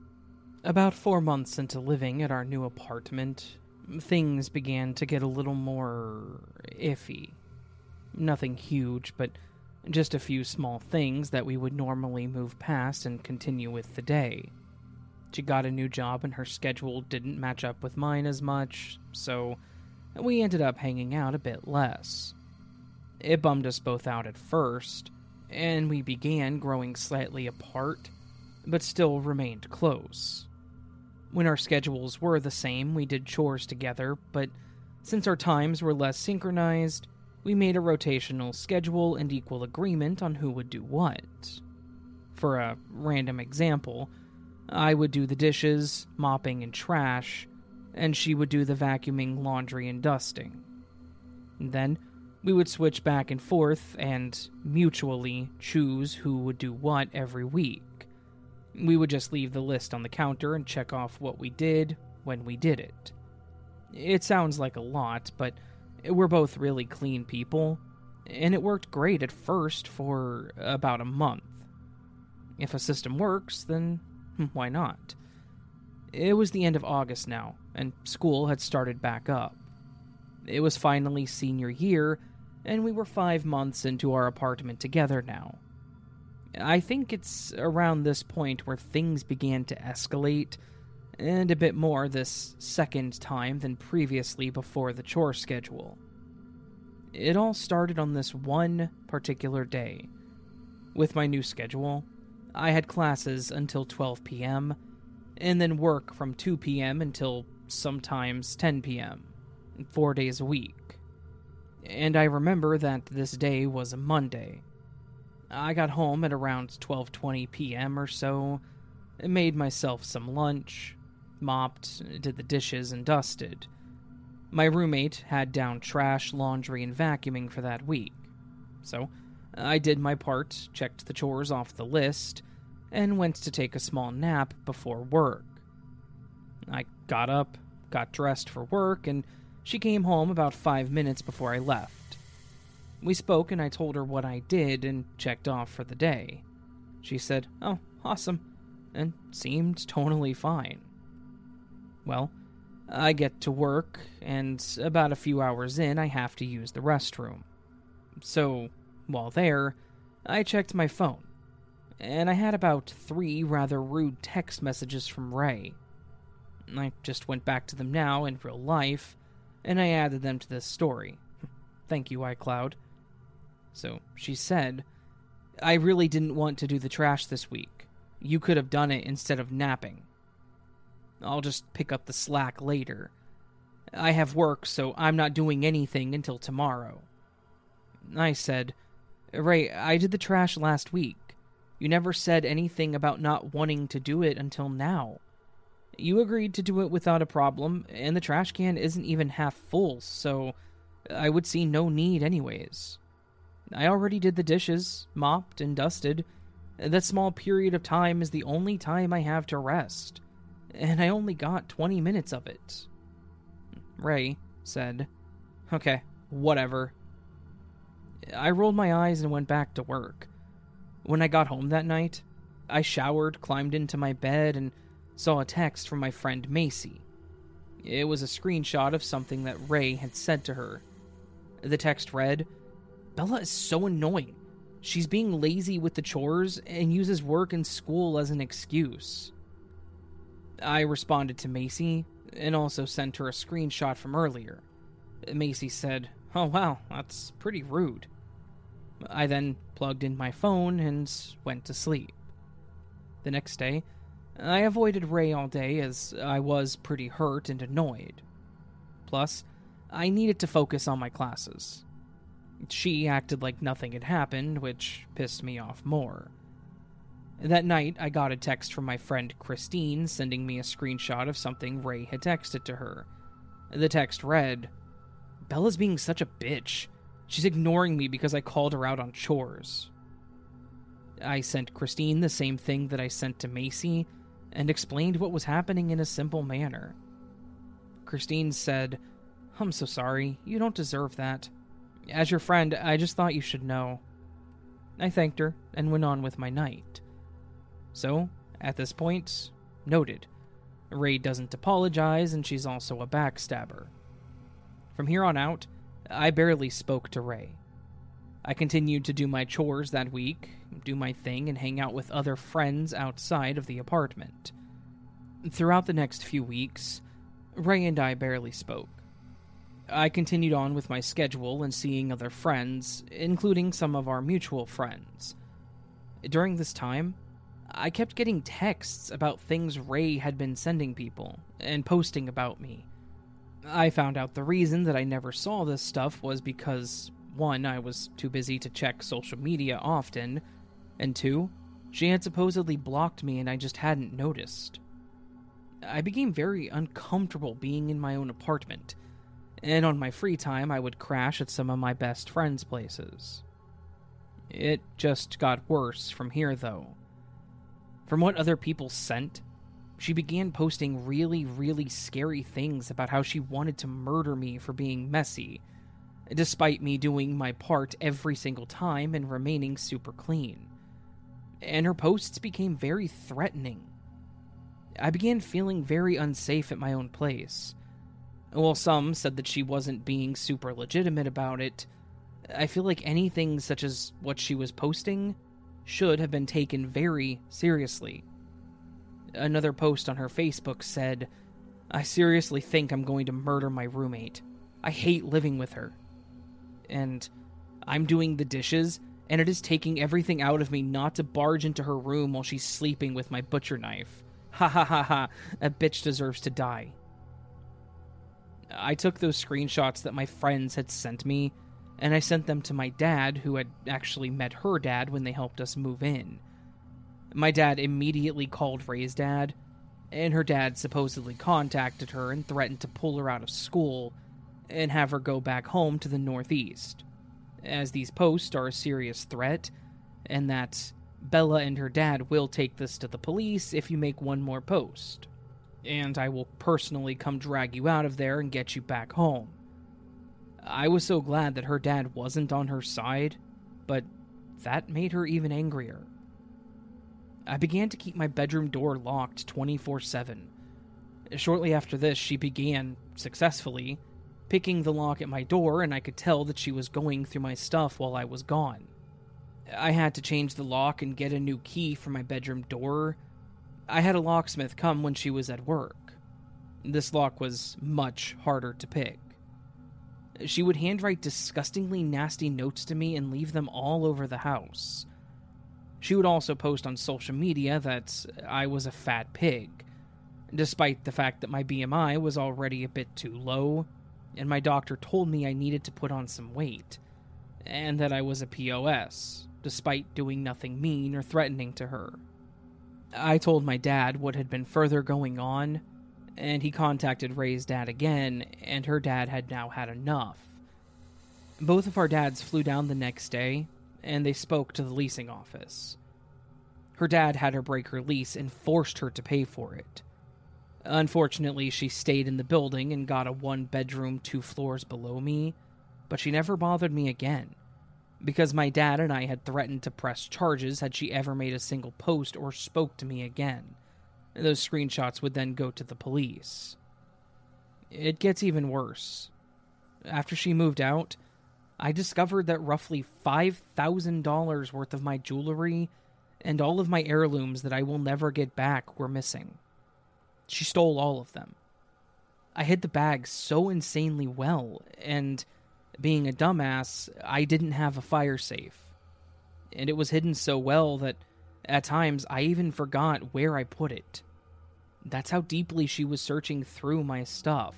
About four months into living at our new apartment, things began to get a little more iffy. Nothing huge, but just a few small things that we would normally move past and continue with the day. She got a new job and her schedule didn't match up with mine as much, so we ended up hanging out a bit less. It bummed us both out at first, and we began growing slightly apart, but still remained close. When our schedules were the same, we did chores together, but since our times were less synchronized, we made a rotational schedule and equal agreement on who would do what. For a random example, I would do the dishes, mopping, and trash, and she would do the vacuuming, laundry, and dusting. Then, we would switch back and forth and mutually choose who would do what every week. We would just leave the list on the counter and check off what we did when we did it. It sounds like a lot, but we're both really clean people, and it worked great at first for about a month. If a system works, then why not? It was the end of August now, and school had started back up. It was finally senior year, and we were five months into our apartment together now. I think it's around this point where things began to escalate, and a bit more this second time than previously before the chore schedule. It all started on this one particular day. With my new schedule, I had classes until twelve p.m., and then work from two p.m. until sometimes ten p.m., four days a week. And I remember that this day was a Monday. I got home at around twelve twenty p.m. or so, made myself some lunch, mopped, did the dishes, and dusted. My roommate had down trash, laundry, and vacuuming for that week. So, I did my part, checked the chores off the list, and went to take a small nap before work. I got up, got dressed for work, and she came home about five minutes before I left. We spoke and I told her what I did and checked off for the day. She said, "Oh, awesome," and seemed totally fine. Well, I get to work, and about a few hours in, I have to use the restroom. So, while there, I checked my phone, and I had about three rather rude text messages from Ray. I just went back to them now in real life, and I added them to this story. Thank you, iCloud. So she said, I really didn't want to do the trash this week. You could have done it instead of napping. I'll just pick up the slack later. I have work, so I'm not doing anything until tomorrow. I said, Ray, I did the trash last week. You never said anything about not wanting to do it until now. You agreed to do it without a problem, and the trash can isn't even half full, so I would see no need anyways. I already did the dishes, mopped and dusted. That small period of time is the only time I have to rest, and I only got twenty minutes of it. Ray said, Okay, whatever. I rolled my eyes and went back to work. When I got home that night, I showered, climbed into my bed, and saw a text from my friend Macy. It was a screenshot of something that Ray had said to her. The text read, Bella is so annoying. She's being lazy with the chores and uses work and school as an excuse. I responded to Macy and also sent her a screenshot from earlier. Macy said, Oh wow, that's pretty rude. I then plugged in my phone and went to sleep. The next day, I avoided Ray all day as I was pretty hurt and annoyed. Plus, I needed to focus on my classes. She acted like nothing had happened, which pissed me off more. That night, I got a text from my friend Christine sending me a screenshot of something Ray had texted to her. The text read, Bella's being such a bitch. She's ignoring me because I called her out on chores. I sent Christine the same thing that I sent to Macy and explained what was happening in a simple manner. Christine said, I'm so sorry. You don't deserve that. As your friend, I just thought you should know. I thanked her and went on with my night. So, at this point, noted. Ray doesn't apologize, and she's also a backstabber. From here on out, I barely spoke to Ray. I continued to do my chores that week, do my thing, and hang out with other friends outside of the apartment. Throughout the next few weeks, Ray and I barely spoke. I continued on with my schedule and seeing other friends, including some of our mutual friends. During this time, I kept getting texts about things Ray had been sending people and posting about me. I found out the reason that I never saw this stuff was because, one, I was too busy to check social media often, and two, she had supposedly blocked me and I just hadn't noticed. I became very uncomfortable being in my own apartment, and on my free time I would crash at some of my best friends' places. It just got worse from here, though. From what other people sent, she began posting really, really scary things about how she wanted to murder me for being messy, despite me doing my part every single time and remaining super clean. And her posts became very threatening. I began feeling very unsafe at my own place. While some said that she wasn't being super legitimate about it, I feel like anything such as what she was posting should have been taken very seriously. Another post on her Facebook said, I seriously think I'm going to murder my roommate. I hate living with her. And I'm doing the dishes, and it is taking everything out of me not to barge into her room while she's sleeping with my butcher knife. Ha ha ha ha, a bitch deserves to die. I took those screenshots that my friends had sent me, and I sent them to my dad, who had actually met her dad when they helped us move in. My dad immediately called Ray's dad, and her dad supposedly contacted her and threatened to pull her out of school and have her go back home to the Northeast, as these posts are a serious threat, and that Bella and her dad will take this to the police if you make one more post, and I will personally come drag you out of there and get you back home. I was so glad that her dad wasn't on her side, but that made her even angrier. I began to keep my bedroom door locked twenty-four seven. Shortly after this, she began, successfully, picking the lock at my door, and I could tell that she was going through my stuff while I was gone. I had to change the lock and get a new key for my bedroom door. I had a locksmith come when she was at work. This lock was much harder to pick. She would handwrite disgustingly nasty notes to me and leave them all over the house. She would also post on social media that I was a fat pig, despite the fact that my B M I was already a bit too low, and my doctor told me I needed to put on some weight, and that I was a P O S, despite doing nothing mean or threatening to her. I told my dad what had been further going on, and he contacted Ray's dad again, and her dad had now had enough. Both of our dads flew down the next day, and they spoke to the leasing office. Her dad had her break her lease and forced her to pay for it. Unfortunately, she stayed in the building and got a one-bedroom two floors below me, but she never bothered me again, because my dad and I had threatened to press charges had she ever made a single post or spoke to me again. Those screenshots would then go to the police. It gets even worse. After she moved out, I discovered that roughly five thousand dollars worth of my jewelry and all of my heirlooms that I will never get back were missing. She stole all of them. I hid the bag so insanely well, and being a dumbass, I didn't have a fire safe. And it was hidden so well that at times I even forgot where I put it. That's how deeply she was searching through my stuff.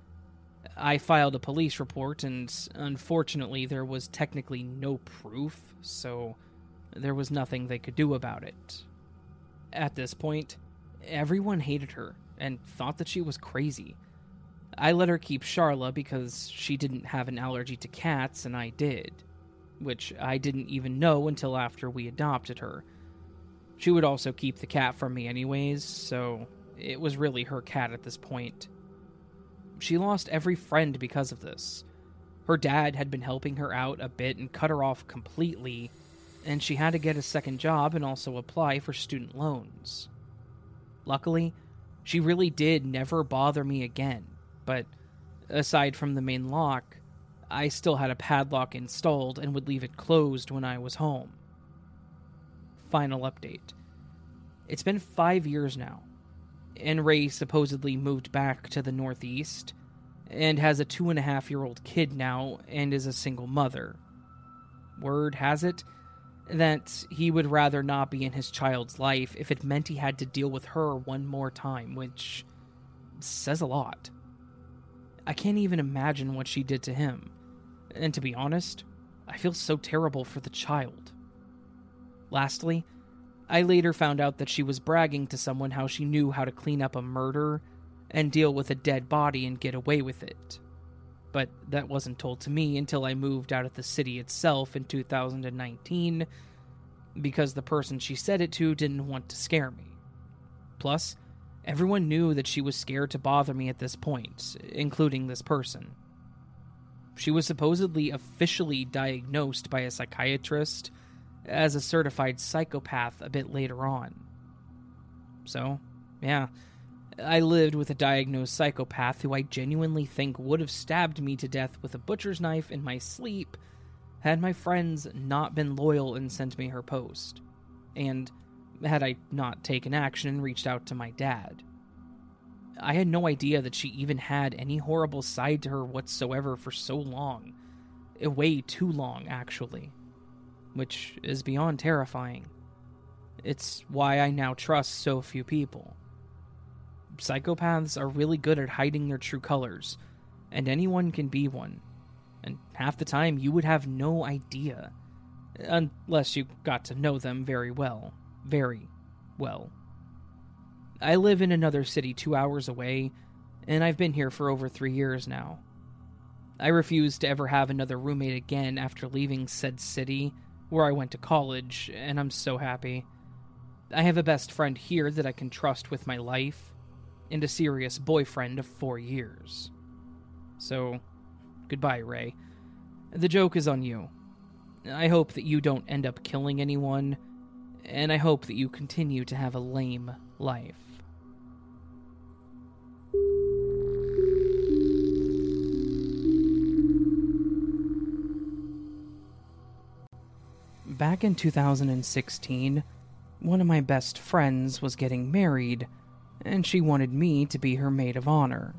I filed a police report, and unfortunately there was technically no proof, so there was nothing they could do about it. At this point, everyone hated her and thought that she was crazy. I let her keep Charla because she didn't have an allergy to cats and I did, which I didn't even know until after we adopted her. She would also keep the cat from me anyways, so it was really her cat at this point. She lost every friend because of this. Her dad had been helping her out a bit and cut her off completely, and she had to get a second job and also apply for student loans. Luckily, she really did never bother me again, but aside from the main lock, I still had a padlock installed and would leave it closed when I was home. Final update. It's been five years now, and Ray supposedly moved back to the Northeast and has a two and a half year old kid now and is a single mother. Word has it that he would rather not be in his child's life if it meant he had to deal with her one more time, which says a lot. I can't even imagine what she did to him, and to be honest, I feel so terrible for the child. Lastly, I later found out that she was bragging to someone how she knew how to clean up a murder and deal with a dead body and get away with it. But that wasn't told to me until I moved out of the city itself in two thousand nineteen, because the person she said it to didn't want to scare me. Plus, everyone knew that she was scared to bother me at this point, including this person. She was supposedly officially diagnosed by a psychiatrist as a certified psychopath a bit later on. So, yeah, I lived with a diagnosed psychopath who I genuinely think would have stabbed me to death with a butcher's knife in my sleep had my friends not been loyal and sent me her post, and had I not taken action and reached out to my dad. I had no idea that she even had any horrible side to her whatsoever for so long. Way too long, actually. Which is beyond terrifying. It's why I now trust so few people. Psychopaths are really good at hiding their true colors, and anyone can be one. And half the time you would have no idea, unless you got to know them very well. Very well. I live in another city two hours away, and I've been here for over three years now. I refuse to ever have another roommate again after leaving said city, where I went to college, and I'm so happy. I have a best friend here that I can trust with my life, and a serious boyfriend of four years. So, goodbye, Ray. The joke is on you. I hope that you don't end up killing anyone, and I hope that you continue to have a lame life. Back in two thousand sixteen, one of my best friends was getting married, and she wanted me to be her maid of honor.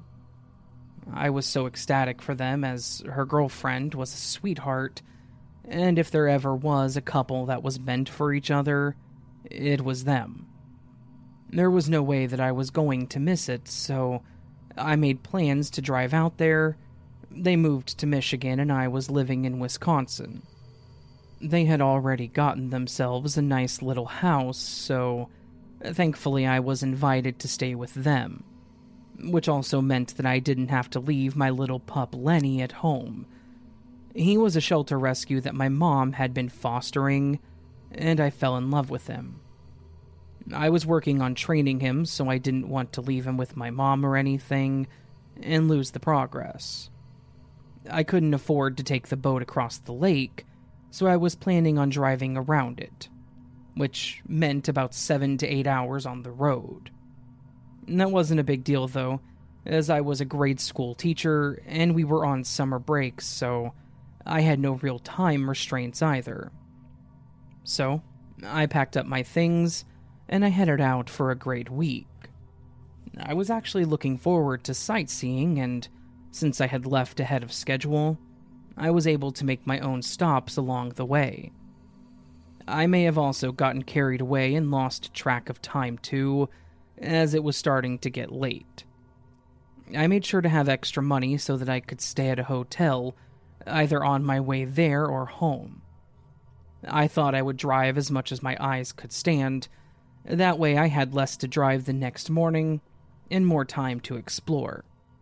I was so ecstatic for them, as her girlfriend was a sweetheart, and if there ever was a couple that was meant for each other, it was them. There was no way that I was going to miss it, so I made plans to drive out there. They moved to Michigan and I was living in Wisconsin. They had already gotten themselves a nice little house, so thankfully I was invited to stay with them, which also meant that I didn't have to leave my little pup Lenny at home. He was a shelter rescue that my mom had been fostering, and I fell in love with him. I was working on training him, so I didn't want to leave him with my mom or anything and lose the progress. I couldn't afford to take the boat across the lake, so I was planning on driving around it, which meant about seven to eight hours on the road. That wasn't a big deal, though, as I was a grade school teacher and we were on summer breaks, so I had no real time restraints either. So, I packed up my things and I headed out for a great week. I was actually looking forward to sightseeing, and since I had left ahead of schedule, I was able to make my own stops along the way. I may have also gotten carried away and lost track of time too, as it was starting to get late. I made sure to have extra money so that I could stay at a hotel, either on my way there or home. I thought I would drive as much as my eyes could stand. That way I had less to drive the next morning and more time to explore.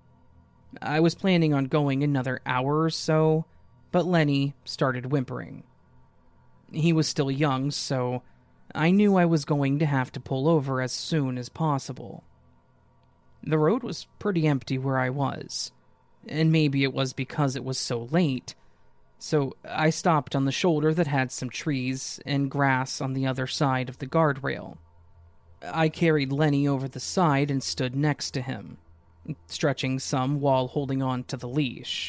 I was planning on going another hour or so, but Lenny started whimpering. He was still young, so I knew I was going to have to pull over as soon as possible. The road was pretty empty where I was, and maybe it was because it was so late, so I stopped on the shoulder that had some trees and grass on the other side of the guardrail. I carried Lenny over the side and stood next to him, stretching some while holding on to the leash.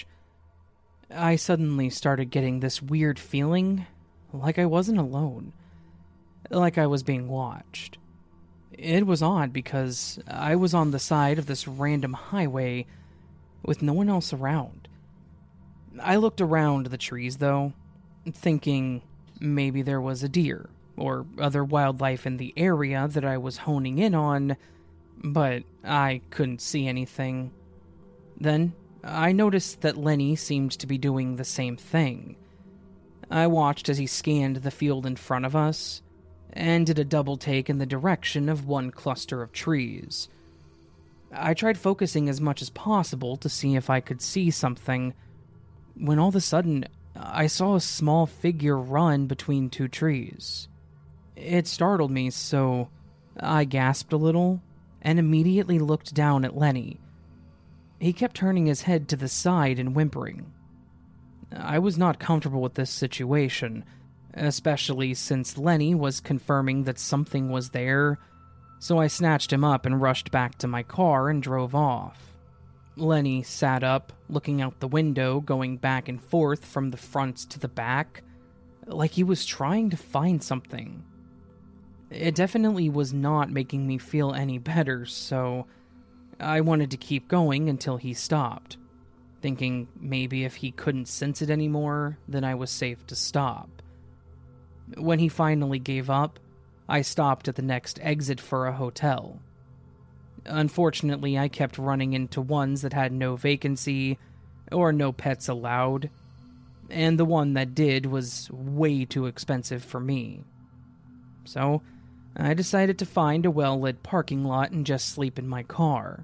I suddenly started getting this weird feeling, like I wasn't alone, like I was being watched. It was odd because I was on the side of this random highway with no one else around. I looked around the trees, though, thinking maybe there was a deer or other wildlife in the area that I was honing in on, but I couldn't see anything. Then I noticed that Lenny seemed to be doing the same thing. I watched as he scanned the field in front of us and did a double take in the direction of one cluster of trees. I tried focusing as much as possible to see if I could see something, when all of a sudden I saw a small figure run between two trees. It startled me, so I gasped a little and immediately looked down at Lenny. He kept turning his head to the side and whimpering. I was not comfortable with this situation, especially since Lenny was confirming that something was there, so I snatched him up and rushed back to my car and drove off. Lenny sat up, looking out the window, going back and forth from the front to the back, like he was trying to find something. It definitely was not making me feel any better, so I wanted to keep going until he stopped, thinking maybe if he couldn't sense it anymore, then I was safe to stop. When he finally gave up, I stopped at the next exit for a hotel. Unfortunately, I kept running into ones that had no vacancy or no pets allowed, and the one that did was way too expensive for me. So, I decided to find a well-lit parking lot and just sleep in my car.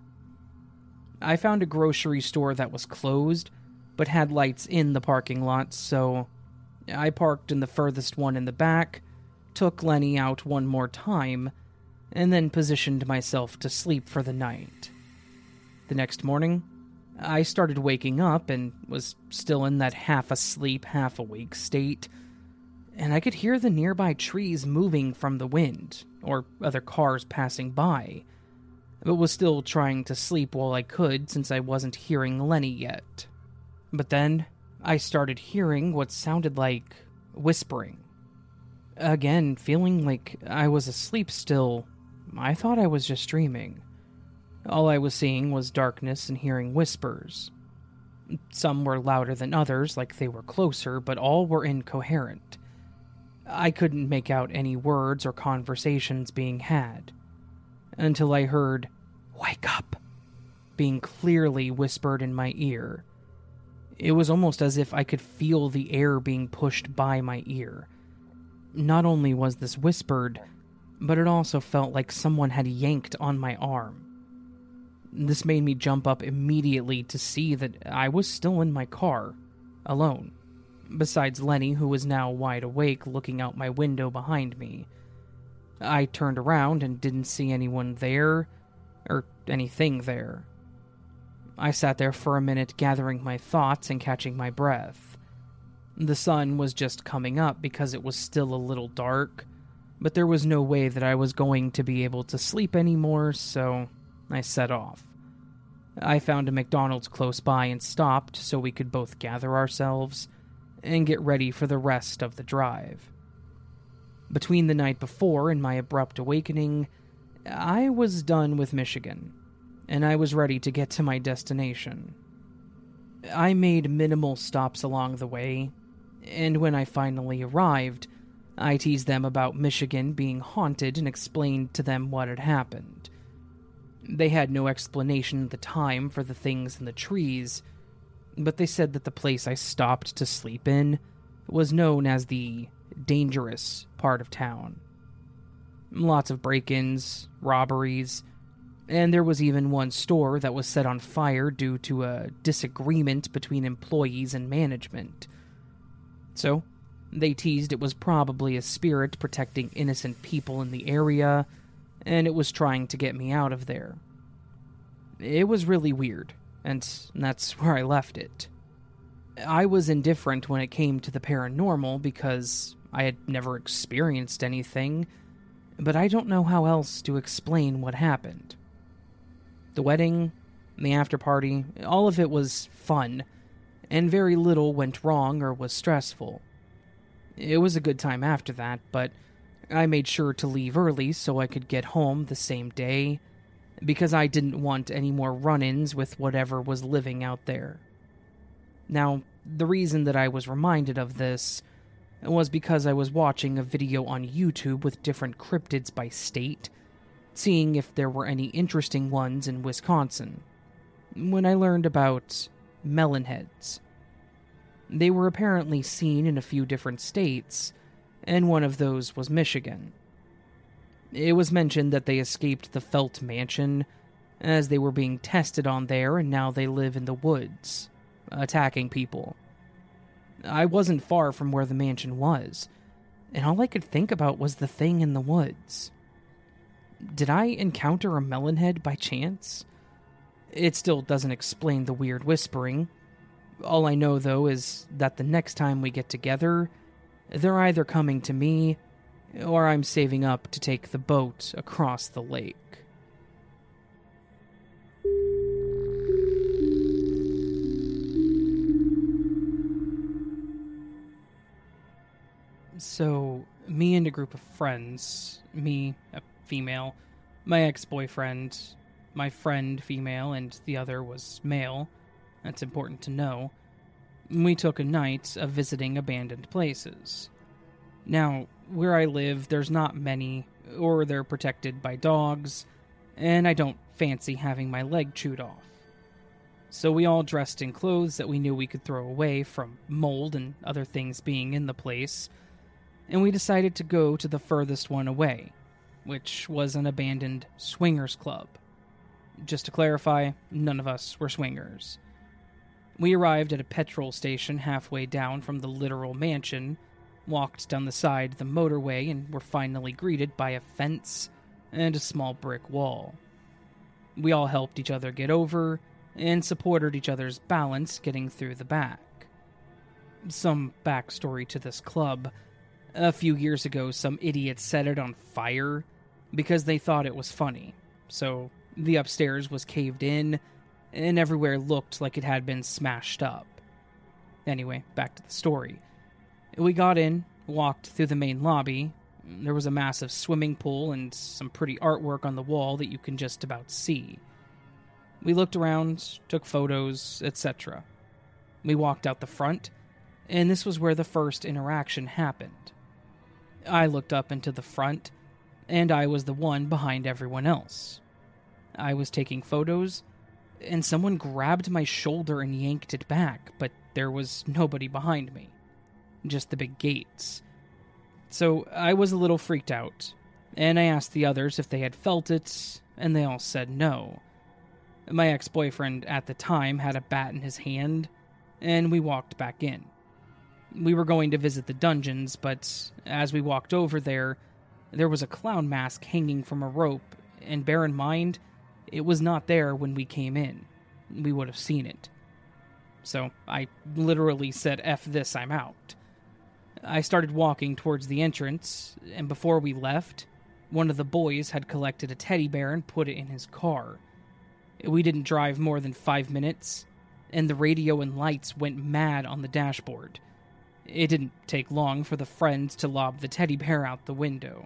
I found a grocery store that was closed, but had lights in the parking lot, so I parked in the furthest one in the back, took Lenny out one more time, and then positioned myself to sleep for the night. The next morning, I started waking up and was still in that half-asleep, half-awake state, and I could hear the nearby trees moving from the wind, or other cars passing by, but was still trying to sleep while I could since I wasn't hearing Lenny yet. But then, I started hearing what sounded like whispering. Again, feeling like I was asleep still, I thought I was just dreaming. All I was seeing was darkness and hearing whispers. Some were louder than others, like they were closer, but all were incoherent. I couldn't make out any words or conversations being had, until I heard, "Wake up," being clearly whispered in my ear. It was almost as if I could feel the air being pushed by my ear. Not only was this whispered, but it also felt like someone had yanked on my arm. This made me jump up immediately to see that I was still in my car, alone, besides Lenny, who was now wide awake looking out my window behind me. I turned around and didn't see anyone there, or anything there. I sat there for a minute gathering my thoughts and catching my breath. The sun was just coming up because it was still a little dark, but there was no way that I was going to be able to sleep anymore, so I set off. I found a McDonald's close by and stopped so we could both gather ourselves and get ready for the rest of the drive. Between the night before and my abrupt awakening, I was done with Michigan, and I was ready to get to my destination. I made minimal stops along the way, and when I finally arrived, I teased them about Michigan being haunted and explained to them what had happened. They had no explanation at the time for the things in the trees, but they said that the place I stopped to sleep in was known as the dangerous part of town. Lots of break-ins, robberies, and there was even one store that was set on fire due to a disagreement between employees and management. So, they teased it was probably a spirit protecting innocent people in the area, and it was trying to get me out of there. It was really weird, and that's where I left it. I was indifferent when it came to the paranormal because I had never experienced anything, but I don't know how else to explain what happened. The wedding, the after party, all of it was fun, and very little went wrong or was stressful. It was a good time after that, but I made sure to leave early so I could get home the same day, because I didn't want any more run-ins with whatever was living out there. Now, the reason that I was reminded of this was because I was watching a video on YouTube with different cryptids by state, seeing if there were any interesting ones in Wisconsin, when I learned about melonheads. They were apparently seen in a few different states, and one of those was Michigan. It was mentioned that they escaped the Felt Mansion as they were being tested on there, and now they live in the woods, attacking people. I wasn't far from where the mansion was, and all I could think about was the thing in the woods. Did I encounter a melonhead by chance? It still doesn't explain the weird whispering. All I know, though, is that the next time we get together, they're either coming to me, or I'm saving up to take the boat across the lake. So, me and a group of friends, me, a female, my ex-boyfriend, my friend, female, and the other was male, that's important to know, we took a night of visiting abandoned places. Now, where I live, there's not many, or they're protected by dogs, and I don't fancy having my leg chewed off. So we all dressed in clothes that we knew we could throw away from mold and other things being in the place, and we decided to go to the furthest one away, which was an abandoned swingers club. Just to clarify, none of us were swingers. We arrived at a petrol station halfway down from the literal mansion, walked down the side of the motorway, and were finally greeted by a fence and a small brick wall. We all helped each other get over, and supported each other's balance getting through the back. Some backstory to this club. A few years ago, some idiots set it on fire because they thought it was funny, so the upstairs was caved in, and everywhere looked like it had been smashed up. Anyway, back to the story. We got in, walked through the main lobby. There was a massive swimming pool and some pretty artwork on the wall that you can just about see. We looked around, took photos, et cetera. We walked out the front, and this was where the first interaction happened. I looked up into the front, and I was the one behind everyone else. I was taking photos, and someone grabbed my shoulder and yanked it back, but there was nobody behind me. Just the big gates. So I was a little freaked out, and I asked the others if they had felt it, and they all said no. My ex-boyfriend at the time had a bat in his hand, and we walked back in. We were going to visit the dungeons, but as we walked over there, there was a clown mask hanging from a rope, and bear in mind, it was not there when we came in. We would have seen it. So I literally said, F this, I'm out. I started walking towards the entrance, and before we left, one of the boys had collected a teddy bear and put it in his car. We didn't drive more than five minutes, and the radio and lights went mad on the dashboard. It didn't take long for the friends to lob the teddy bear out the window.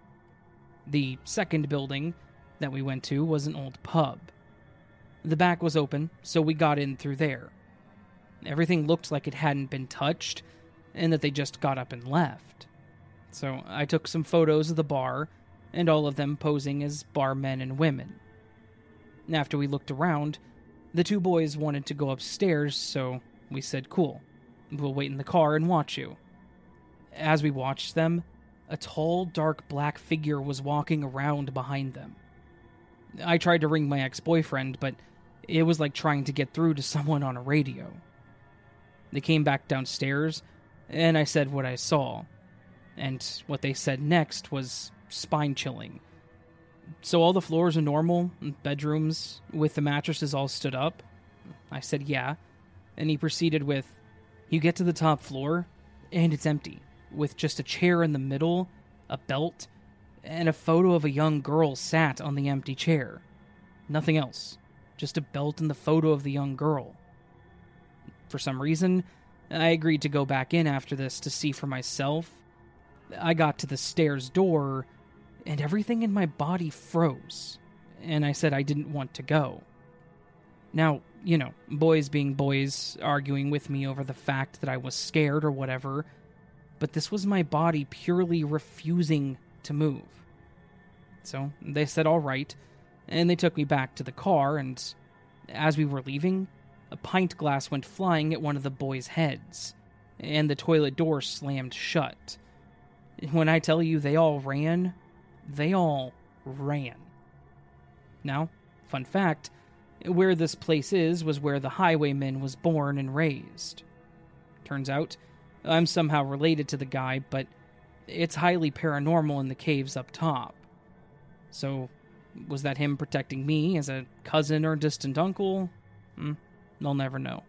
The second building that we went to was an old pub. The back was open, so we got in through there. Everything looked like it hadn't been touched, and that they just got up and left. So I took some photos of the bar, and all of them posing as barmen and women. After we looked around, the two boys wanted to go upstairs, so we said, cool, we'll wait in the car and watch you. As we watched them, a tall, dark black figure was walking around behind them. I tried to ring my ex-boyfriend, but it was like trying to get through to someone on a radio. They came back downstairs, and I said what I saw. And what they said next was spine-chilling. So all the floors are normal, bedrooms, with the mattresses all stood up? I said yeah, and he proceeded with, you get to the top floor, and it's empty, with just a chair in the middle, a belt, and a photo of a young girl sat on the empty chair. Nothing else, just a belt and the photo of the young girl. For some reason, I agreed to go back in after this to see for myself. I got to the stairs door, and everything in my body froze, and I said I didn't want to go. Now, you know, boys being boys, arguing with me over the fact that I was scared or whatever, but this was my body purely refusing to move. So they said all right, and they took me back to the car, and as we were leaving, a pint glass went flying at one of the boys' heads, and the toilet door slammed shut. When I tell you they all ran, they all ran. Now, fun fact, where this place is was where the highwayman was born and raised. Turns out, I'm somehow related to the guy, but it's highly paranormal in the caves up top. So, was that him protecting me as a cousin or distant uncle? Hmm, I'll never know.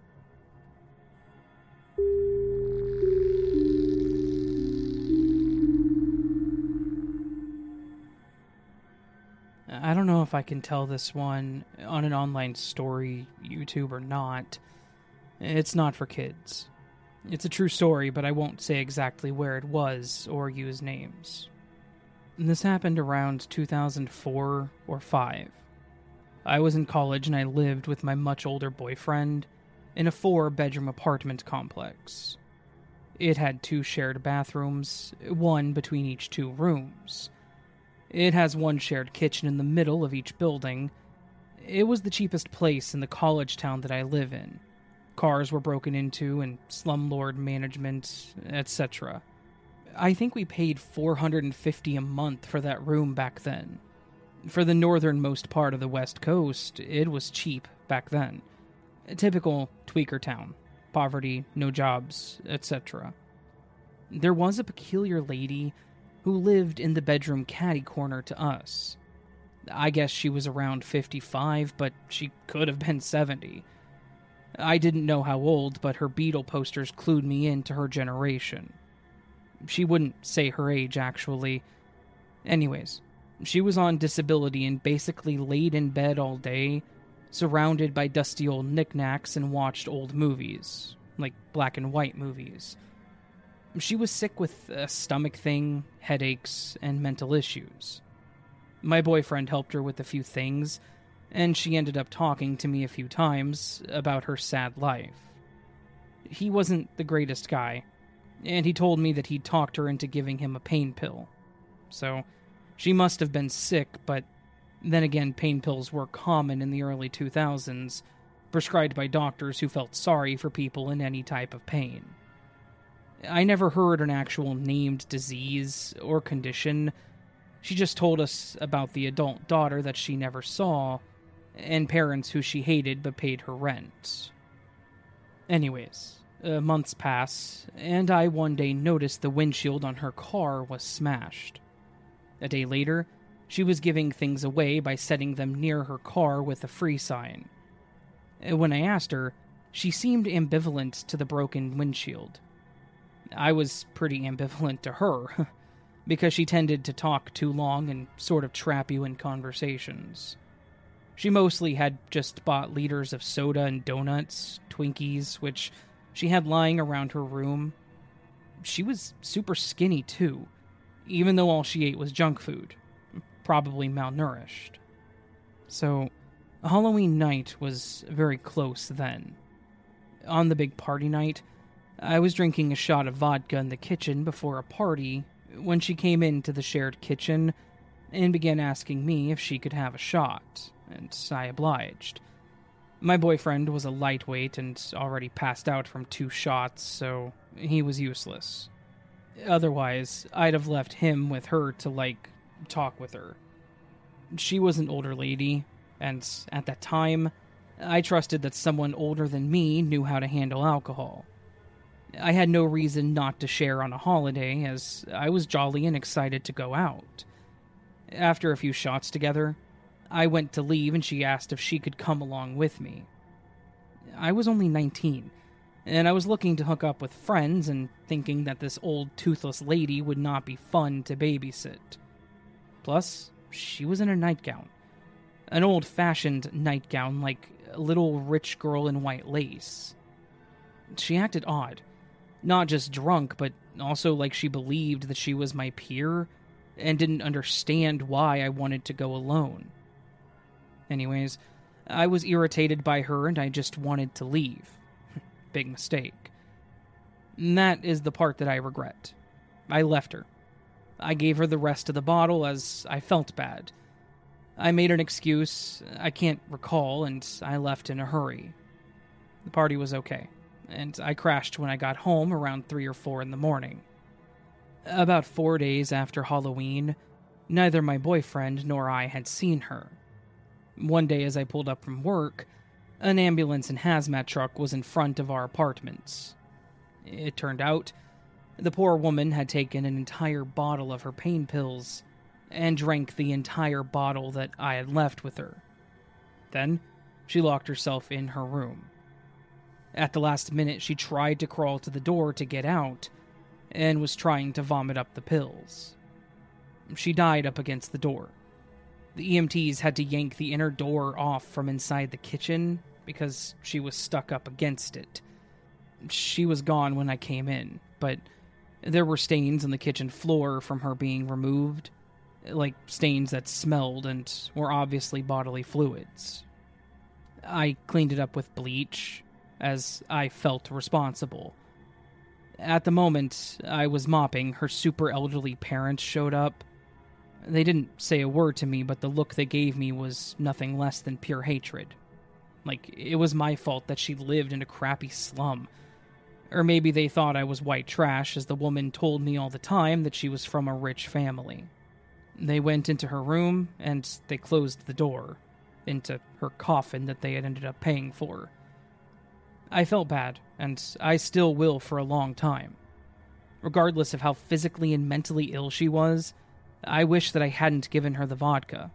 I don't know if I can tell this one on an online story, YouTube or not. It's not for kids. It's a true story, but I won't say exactly where it was or use names. This happened around two thousand four or five. I was in college and I lived with my much older boyfriend in a four-bedroom apartment complex. It had two shared bathrooms, one between each two rooms. It has one shared kitchen in the middle of each building. It was the cheapest place in the college town that I live in. Cars were broken into and slumlord management, et cetera. I think we paid four hundred fifty dollars a month for that room back then. For the northernmost part of the West Coast, it was cheap back then. A typical tweaker town. Poverty, no jobs, et cetera. There was a peculiar lady who lived in the bedroom catty corner to us. I guess she was around fifty-five, but she could have been seventy. I didn't know how old, but her Beatle posters clued me into her generation. She wouldn't say her age, actually. Anyways, she was on disability and basically laid in bed all day, surrounded by dusty old knickknacks and watched old movies, like black and white movies. She was sick with a stomach thing, headaches, and mental issues. My boyfriend helped her with a few things, and she ended up talking to me a few times about her sad life. He wasn't the greatest guy, and he told me that he'd talked her into giving him a pain pill. So, she must have been sick, but then again, pain pills were common in the early two thousands, prescribed by doctors who felt sorry for people in any type of pain. I never heard an actual named disease or condition. She just told us about the adult daughter that she never saw, and parents who she hated but paid her rent. Anyways, uh, months pass, and I one day noticed the windshield on her car was smashed. A day later, she was giving things away by setting them near her car with a free sign. When I asked her, she seemed ambivalent to the broken windshield. I was pretty ambivalent to her, because she tended to talk too long and sort of trap you in conversations. She mostly had just bought liters of soda and donuts, Twinkies, which she had lying around her room. She was super skinny too, even though all she ate was junk food, probably malnourished. So, Halloween night was very close then. On the big party night, I was drinking a shot of vodka in the kitchen before a party when she came into the shared kitchen and began asking me if she could have a shot, and I obliged. My boyfriend was a lightweight and already passed out from two shots, so he was useless. Otherwise, I'd have left him with her to, like, talk with her. She was an older lady, and at that time, I trusted that someone older than me knew how to handle alcohol. I had no reason not to share on a holiday, as I was jolly and excited to go out. After a few shots together, I went to leave and she asked if she could come along with me. I was only nineteen, and I was looking to hook up with friends and thinking that this old toothless lady would not be fun to babysit. Plus, she was in a nightgown. An old-fashioned nightgown like a little rich girl in white lace. She acted odd. Not just drunk, but also like she believed that she was my peer and didn't understand why I wanted to go alone. Anyways, I was irritated by her and I just wanted to leave. Big mistake. And that is the part that I regret. I left her. I gave her the rest of the bottle as I felt bad. I made an excuse I can't recall and I left in a hurry. The party was okay, and I crashed when I got home around three or four in the morning. About four days after Halloween, neither my boyfriend nor I had seen her. One day as I pulled up from work, an ambulance and hazmat truck was in front of our apartments. It turned out, the poor woman had taken an entire bottle of her pain pills and drank the entire bottle that I had left with her. Then, she locked herself in her room. At the last minute, she tried to crawl to the door to get out, and was trying to vomit up the pills. She died up against the door. The E M Ts had to yank the inner door off from inside the kitchen because she was stuck up against it. She was gone when I came in, but there were stains on the kitchen floor from her being removed, like stains that smelled and were obviously bodily fluids. I cleaned it up with bleach, as I felt responsible. At the moment I was mopping, her super elderly parents showed up. They didn't say a word to me, but the look they gave me was nothing less than pure hatred. Like, it was my fault that she lived in a crappy slum. Or maybe they thought I was white trash, as the woman told me all the time that she was from a rich family. They went into her room, and they closed the door, into her coffin that they had ended up paying for. I felt bad, and I still will for a long time. Regardless of how physically and mentally ill she was, I wish that I hadn't given her the vodka.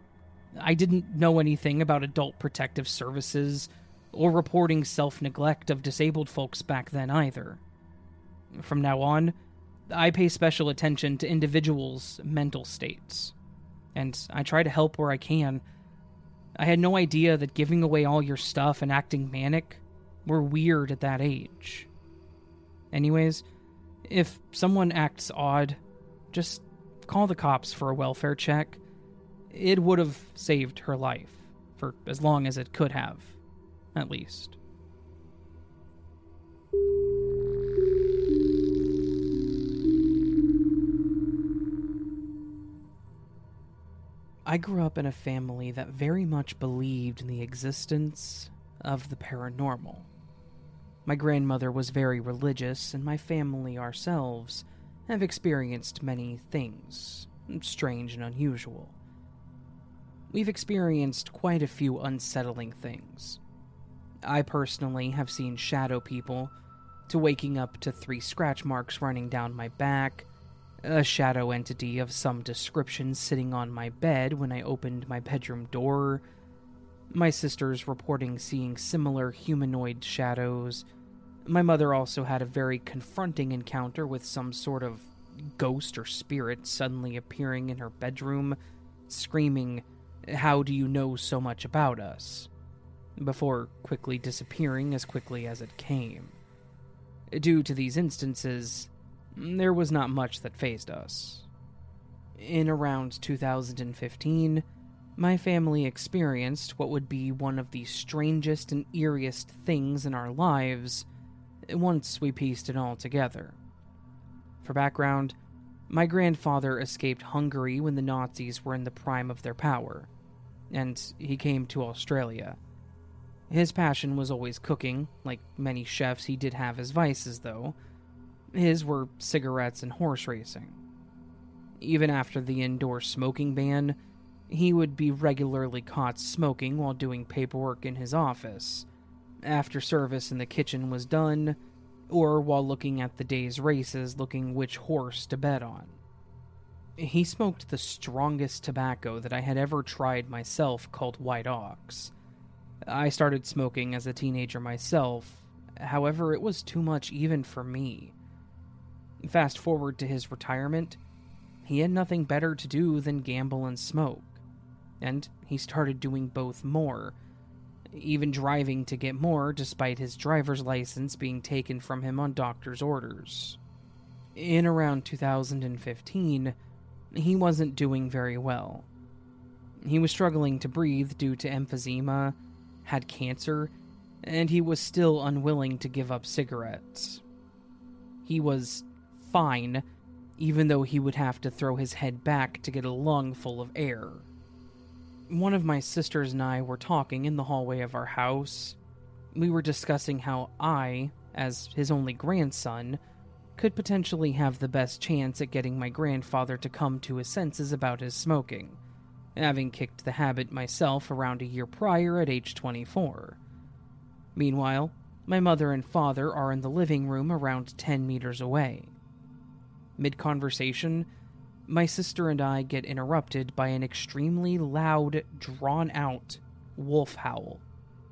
I didn't know anything about adult protective services or reporting self-neglect of disabled folks back then either. From now on, I pay special attention to individuals' mental states, and I try to help where I can. I had no idea that giving away all your stuff and acting manic were weird at that age. Anyways, if someone acts odd, just call the cops for a welfare check. It would have saved her life, for as long as it could have, at least. I grew up in a family that very much believed in the existence of the paranormal. My grandmother was very religious, and my family ourselves have experienced many things, strange and unusual. We've experienced quite a few unsettling things. I personally have seen shadow people, to waking up to three scratch marks running down my back, a shadow entity of some description sitting on my bed when I opened my bedroom door, my sisters reporting seeing similar humanoid shadows. My mother also had a very confronting encounter with some sort of ghost or spirit suddenly appearing in her bedroom, screaming, "How do you know so much about us?" before quickly disappearing as quickly as it came. Due to these instances, there was not much that fazed us. In around two thousand fifteen, my family experienced what would be one of the strangest and eeriest things in our lives once we pieced it all together. For background, my grandfather escaped Hungary when the Nazis were in the prime of their power, and he came to Australia. His passion was always cooking. Like many chefs, he did have his vices, though. His were cigarettes and horse racing. Even after the indoor smoking ban, he would be regularly caught smoking while doing paperwork in his office, after service in the kitchen was done, or while looking at the day's races looking which horse to bet on. He smoked the strongest tobacco that I had ever tried myself, called White Ox. I started smoking as a teenager myself, however it was too much even for me. Fast forward to his retirement, he had nothing better to do than gamble and smoke, and he started doing both more, even driving to get more despite his driver's license being taken from him on doctor's orders. In around two thousand fifteen, he wasn't doing very well. He was struggling to breathe due to emphysema, had cancer, and he was still unwilling to give up cigarettes. He was fine, even though he would have to throw his head back to get a lung full of air. One of my sisters and I were talking in the hallway of our house. We were discussing how I, as his only grandson, could potentially have the best chance at getting my grandfather to come to his senses about his smoking, having kicked the habit myself around a year prior at age twenty-four. Meanwhile, my mother and father are in the living room around ten meters away. Mid-conversation, my sister and I get interrupted by an extremely loud, drawn-out wolf howl.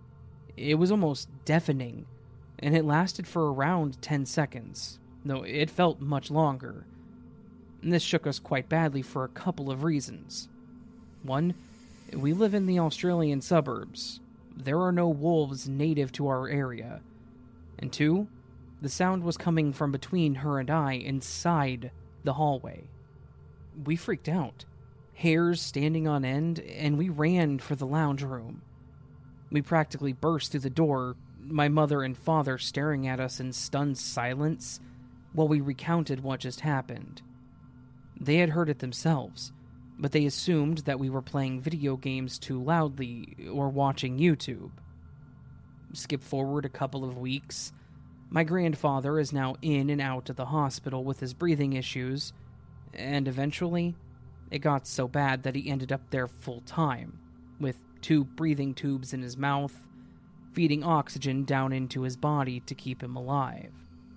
It was almost deafening, and it lasted for around ten seconds, though it felt much longer. This shook us quite badly for a couple of reasons. One, we live in the Australian suburbs. There are no wolves native to our area. And two, the sound was coming from between her and I inside the hallway. We freaked out, hairs standing on end, and we ran for the lounge room. We practically burst through the door, my mother and father staring at us in stunned silence while we recounted what just happened. They had heard it themselves, but they assumed that we were playing video games too loudly or watching YouTube. Skip forward a couple of weeks. My grandfather is now in and out of the hospital with his breathing issues, and eventually, it got so bad that he ended up there full time, with two breathing tubes in his mouth, feeding oxygen down into his body to keep him alive.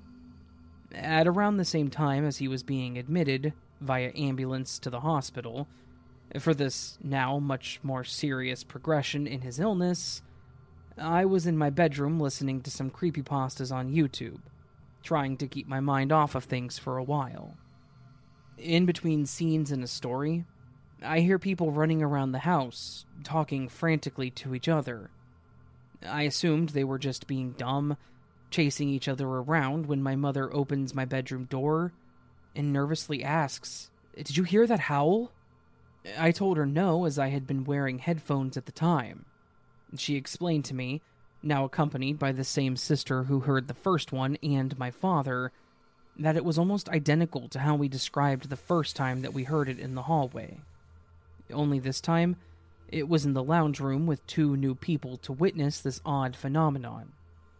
At around the same time as he was being admitted via ambulance to the hospital, for this now much more serious progression in his illness, I was in my bedroom listening to some creepypastas on YouTube, trying to keep my mind off of things for a while. In between scenes in a story, I hear people running around the house, talking frantically to each other. I assumed they were just being dumb, chasing each other around when my mother opens my bedroom door and nervously asks, "Did you hear that howl?" I told her no, as I had been wearing headphones at the time, She explained to me, now accompanied by the same sister who heard the first one and my father, that it was almost identical to how we described the first time that we heard it in the hallway. Only this time, it was in the lounge room with two new people to witness this odd phenomenon.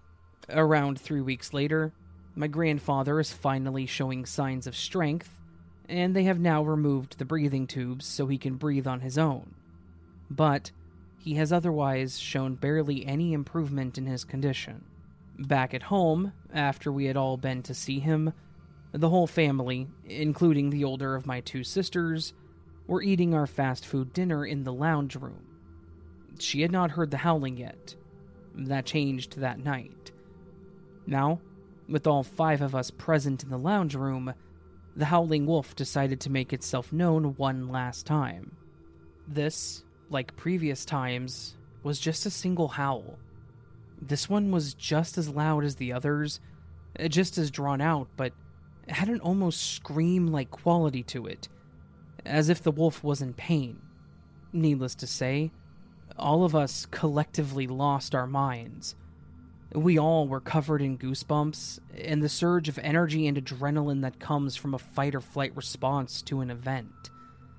Around three weeks later, my grandfather is finally showing signs of strength, and they have now removed the breathing tubes so he can breathe on his own. But he has otherwise shown barely any improvement in his condition. Back at home, after we had all been to see him, the whole family, including the older of my two sisters, were eating our fast food dinner in the lounge room. She had not heard the howling yet. That changed that night. Now, with all five of us present in the lounge room, the howling wolf decided to make itself known one last time. This, like previous times, was just a single howl. This one was just as loud as the others, just as drawn out, but it had an almost scream-like quality to it, as if the wolf was in pain. Needless to say, all of us collectively lost our minds. We all were covered in goosebumps, and the surge of energy and adrenaline that comes from a fight-or-flight response to an event.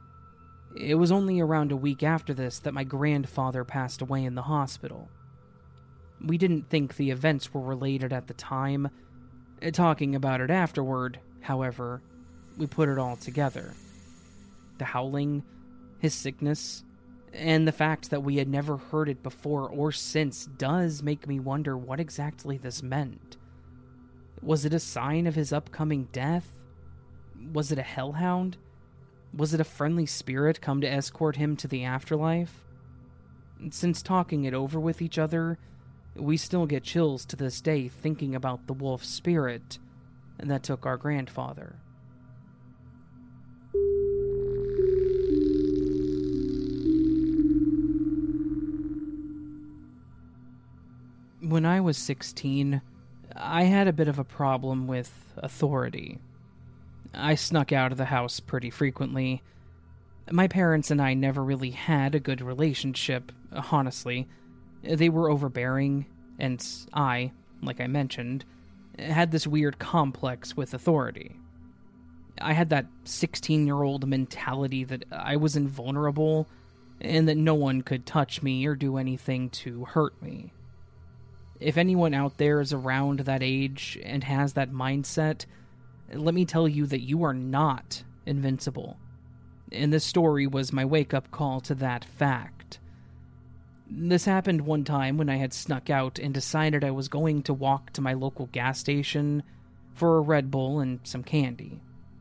It was only around a week after this that my grandfather passed away in the hospital. We didn't think the events were related at the time. Talking about it afterward, however, we put it all together. The howling, his sickness, and the fact that we had never heard it before or since does make me wonder what exactly this meant. Was it a sign of his upcoming death? Was it a hellhound? Was it a friendly spirit come to escort him to the afterlife? Since talking it over with each other, we still get chills to this day thinking about the wolf spirit that took our grandfather. When I was sixteen, I had a bit of a problem with authority. I snuck out of the house pretty frequently. My parents and I never really had a good relationship, honestly. They were overbearing, and I, like I mentioned, had this weird complex with authority. I had that sixteen-year-old mentality that I was invulnerable, and that no one could touch me or do anything to hurt me. If anyone out there is around that age and has that mindset, let me tell you that you are not invincible. And this story was my wake-up call to that fact. This happened one time when I had snuck out and decided I was going to walk to my local gas station for a Red Bull and some candy.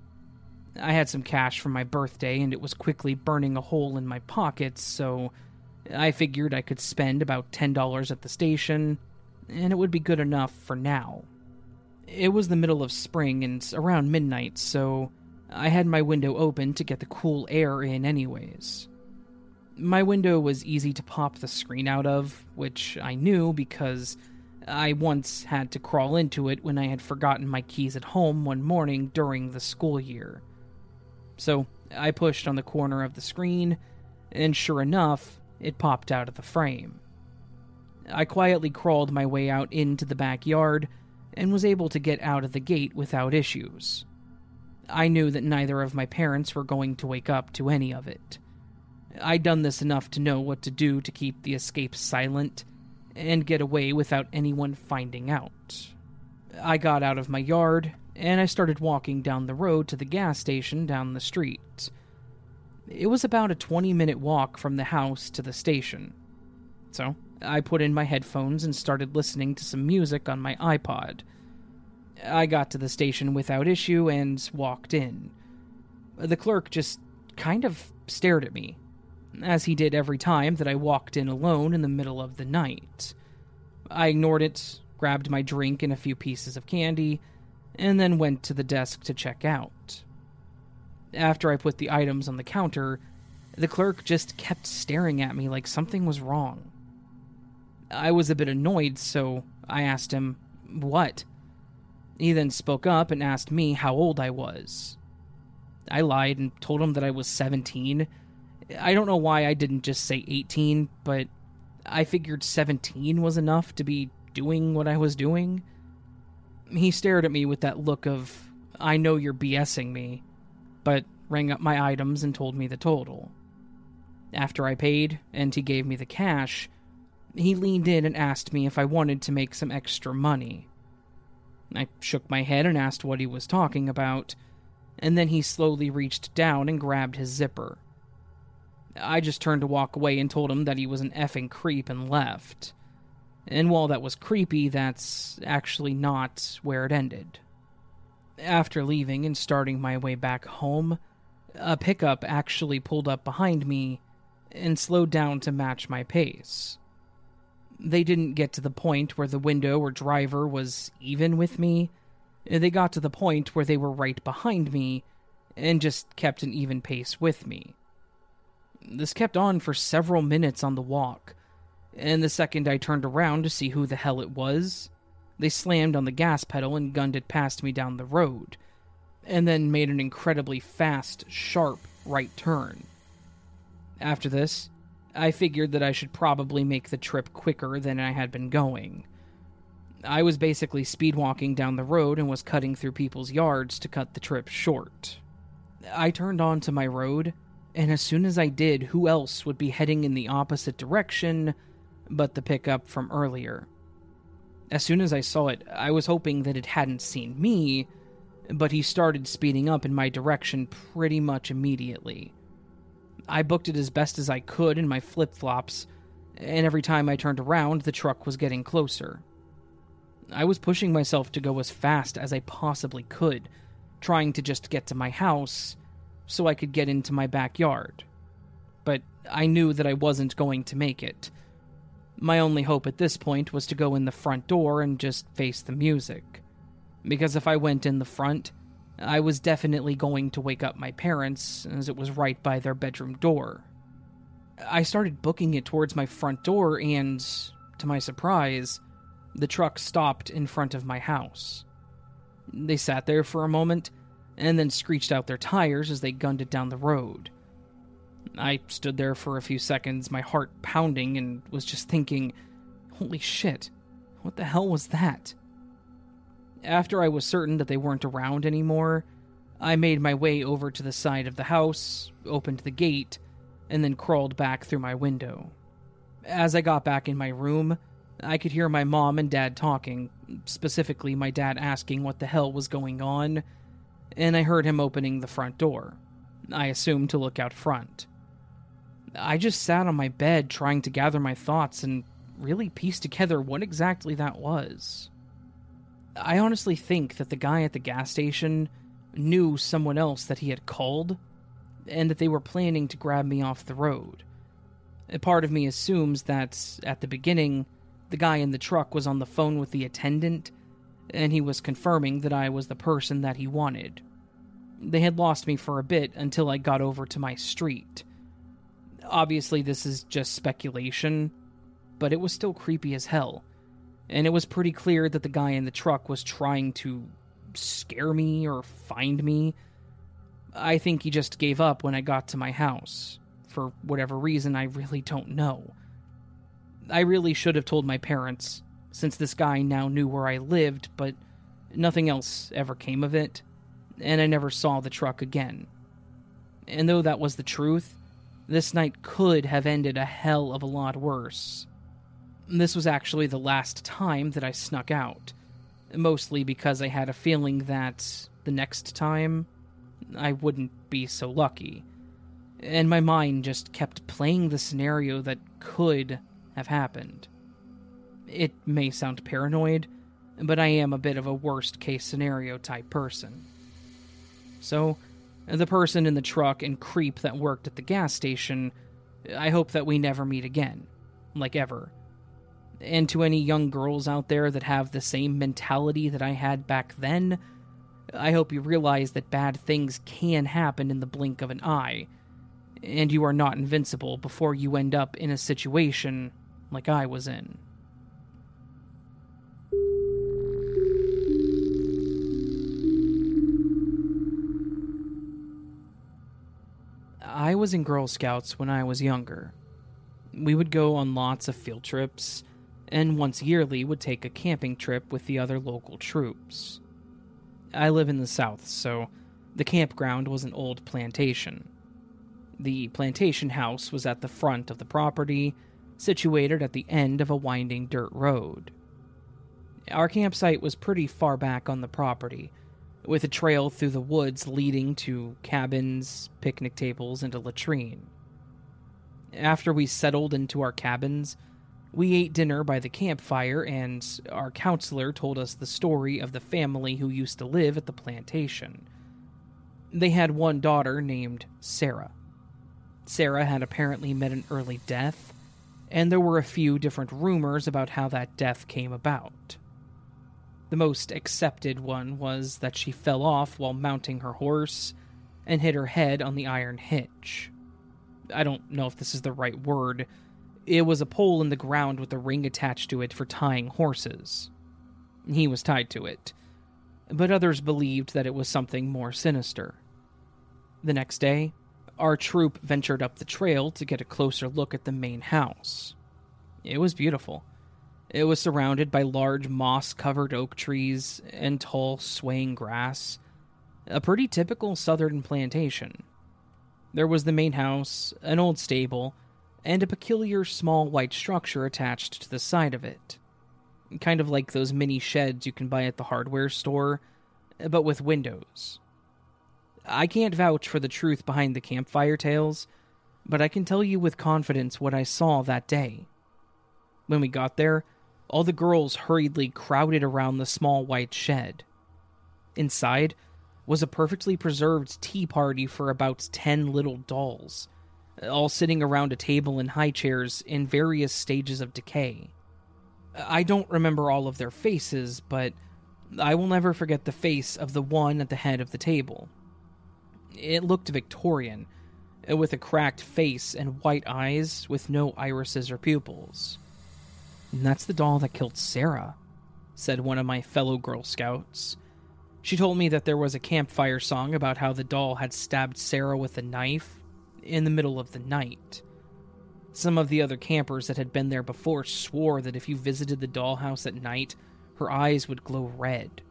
I had some cash from my birthday and it was quickly burning a hole in my pockets, so I figured I could spend about ten dollars at the station, and it would be good enough for now. It was the middle of spring and around midnight, so I had my window open to get the cool air in anyways. My window was easy to pop the screen out of, which I knew because I once had to crawl into it when I had forgotten my keys at home one morning during the school year. So I pushed on the corner of the screen, and sure enough, it popped out of the frame. I quietly crawled my way out into the backyard and was able to get out of the gate without issues. I knew that neither of my parents were going to wake up to any of it. I'd done this enough to know what to do to keep the escape silent and get away without anyone finding out. I got out of my yard, and I started walking down the road to the gas station down the street. It was about a twenty-minute walk from the house to the station. So I put in my headphones and started listening to some music on my iPod. I got to the station without issue and walked in. The clerk just kind of stared at me, as he did every time that I walked in alone in the middle of the night. I ignored it, grabbed my drink and a few pieces of candy, and then went to the desk to check out. After I put the items on the counter, the clerk just kept staring at me like something was wrong. I was a bit annoyed, so I asked him, "What?" He then spoke up and asked me how old I was. I lied and told him that I was seventeen. I don't know why I didn't just say eighteen, but I figured seventeen was enough to be doing what I was doing. He stared at me with that look of, I know you're BSing me, but rang up my items and told me the total. After I paid, and he gave me the cash, he leaned in and asked me if I wanted to make some extra money. I shook my head and asked what he was talking about, and then he slowly reached down and grabbed his zipper. I just turned to walk away and told him that he was an effing creep and left. And while that was creepy, that's actually not where it ended. After leaving and starting my way back home, a pickup actually pulled up behind me and slowed down to match my pace. They didn't get to the point where the window or driver was even with me. They got to the point where they were right behind me and just kept an even pace with me. This kept on for several minutes on the walk, and the second I turned around to see who the hell it was, they slammed on the gas pedal and gunned it past me down the road, and then made an incredibly fast, sharp right turn. After this, I figured that I should probably make the trip quicker than I had been going. I was basically speedwalking down the road and was cutting through people's yards to cut the trip short. I turned onto my road, and as soon as I did, who else would be heading in the opposite direction but the pickup from earlier? As soon as I saw it, I was hoping that it hadn't seen me, but he started speeding up in my direction pretty much immediately. I booked it as best as I could in my flip-flops, and every time I turned around, the truck was getting closer. I was pushing myself to go as fast as I possibly could, trying to just get to my house so I could get into my backyard. But I knew that I wasn't going to make it. My only hope at this point was to go in the front door and just face the music. Because if I went in the front, I was definitely going to wake up my parents, as it was right by their bedroom door. I started booking it towards my front door and, to my surprise, the truck stopped in front of my house. They sat there for a moment, and then screeched out their tires as they gunned it down the road. I stood there for a few seconds, my heart pounding, and was just thinking, holy shit, what the hell was that? After I was certain that they weren't around anymore, I made my way over to the side of the house, opened the gate, and then crawled back through my window. As I got back in my room, I could hear my mom and dad talking, specifically my dad asking what the hell was going on, and I heard him opening the front door. I assumed to look out front. I just sat on my bed trying to gather my thoughts and really piece together what exactly that was. I honestly think that the guy at the gas station knew someone else that he had called, and that they were planning to grab me off the road. A part of me assumes that, at the beginning, the guy in the truck was on the phone with the attendant, and he was confirming that I was the person that he wanted. They had lost me for a bit until I got over to my street. Obviously, this is just speculation, but it was still creepy as hell, and it was pretty clear that the guy in the truck was trying to scare me or find me. I think he just gave up when I got to my house. For whatever reason, I really don't know. I really should have told my parents, since this guy now knew where I lived, but nothing else ever came of it, and I never saw the truck again. And though that was the truth, this night could have ended a hell of a lot worse. This was actually the last time that I snuck out, mostly because I had a feeling that the next time, I wouldn't be so lucky. And my mind just kept playing the scenario that could have happened. It may sound paranoid, but I am a bit of a worst-case scenario type person. So, the person in the truck and creep that worked at the gas station, I hope that we never meet again, like ever. And to any young girls out there that have the same mentality that I had back then, I hope you realize that bad things can happen in the blink of an eye, and you are not invincible before you end up in a situation like I was in. I was in Girl Scouts when I was younger. We would go on lots of field trips, and once yearly would take a camping trip with the other local troops. I live in the south, so the campground was an old plantation. The plantation house was at the front of the property, situated at the end of a winding dirt road. Our campsite was pretty far back on the property, with a trail through the woods leading to cabins, picnic tables, and a latrine. After we settled into our cabins, we ate dinner by the campfire, and our counselor told us the story of the family who used to live at the plantation. They had one daughter named Sarah. Sarah had apparently met an early death, and there were a few different rumors about how that death came about. The most accepted one was that she fell off while mounting her horse and hit her head on the iron hitch. I don't know if this is the right word. It was a pole in the ground with a ring attached to it for tying horses. He was tied to it, but others believed that it was something more sinister. The next day, our troop ventured up the trail to get a closer look at the main house. It was beautiful. It was surrounded by large moss-covered oak trees and tall, swaying grass. A pretty typical southern plantation. There was the main house, an old stable, and a peculiar small white structure attached to the side of it. Kind of like those mini sheds you can buy at the hardware store, but with windows. I can't vouch for the truth behind the campfire tales, but I can tell you with confidence what I saw that day. When we got there, all the girls hurriedly crowded around the small white shed. Inside was a perfectly preserved tea party for about ten little dolls, all sitting around a table in high chairs in various stages of decay. I don't remember all of their faces, but I will never forget the face of the one at the head of the table. It looked Victorian, with a cracked face and white eyes with no irises or pupils. "And that's the doll that killed Sarah," said one of my fellow Girl Scouts. She told me that there was a campfire song about how the doll had stabbed Sarah with a knife in the middle of the night. Some of the other campers that had been there before swore that if you visited the dollhouse at night, her eyes would glow red.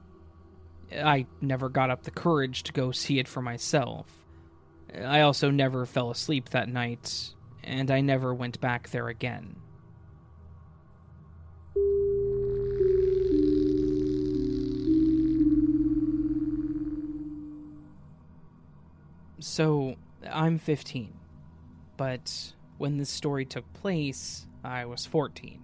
I never got up the courage to go see it for myself. I also never fell asleep that night, and I never went back there again. So, I'm fifteen, but when this story took place, I was fourteen.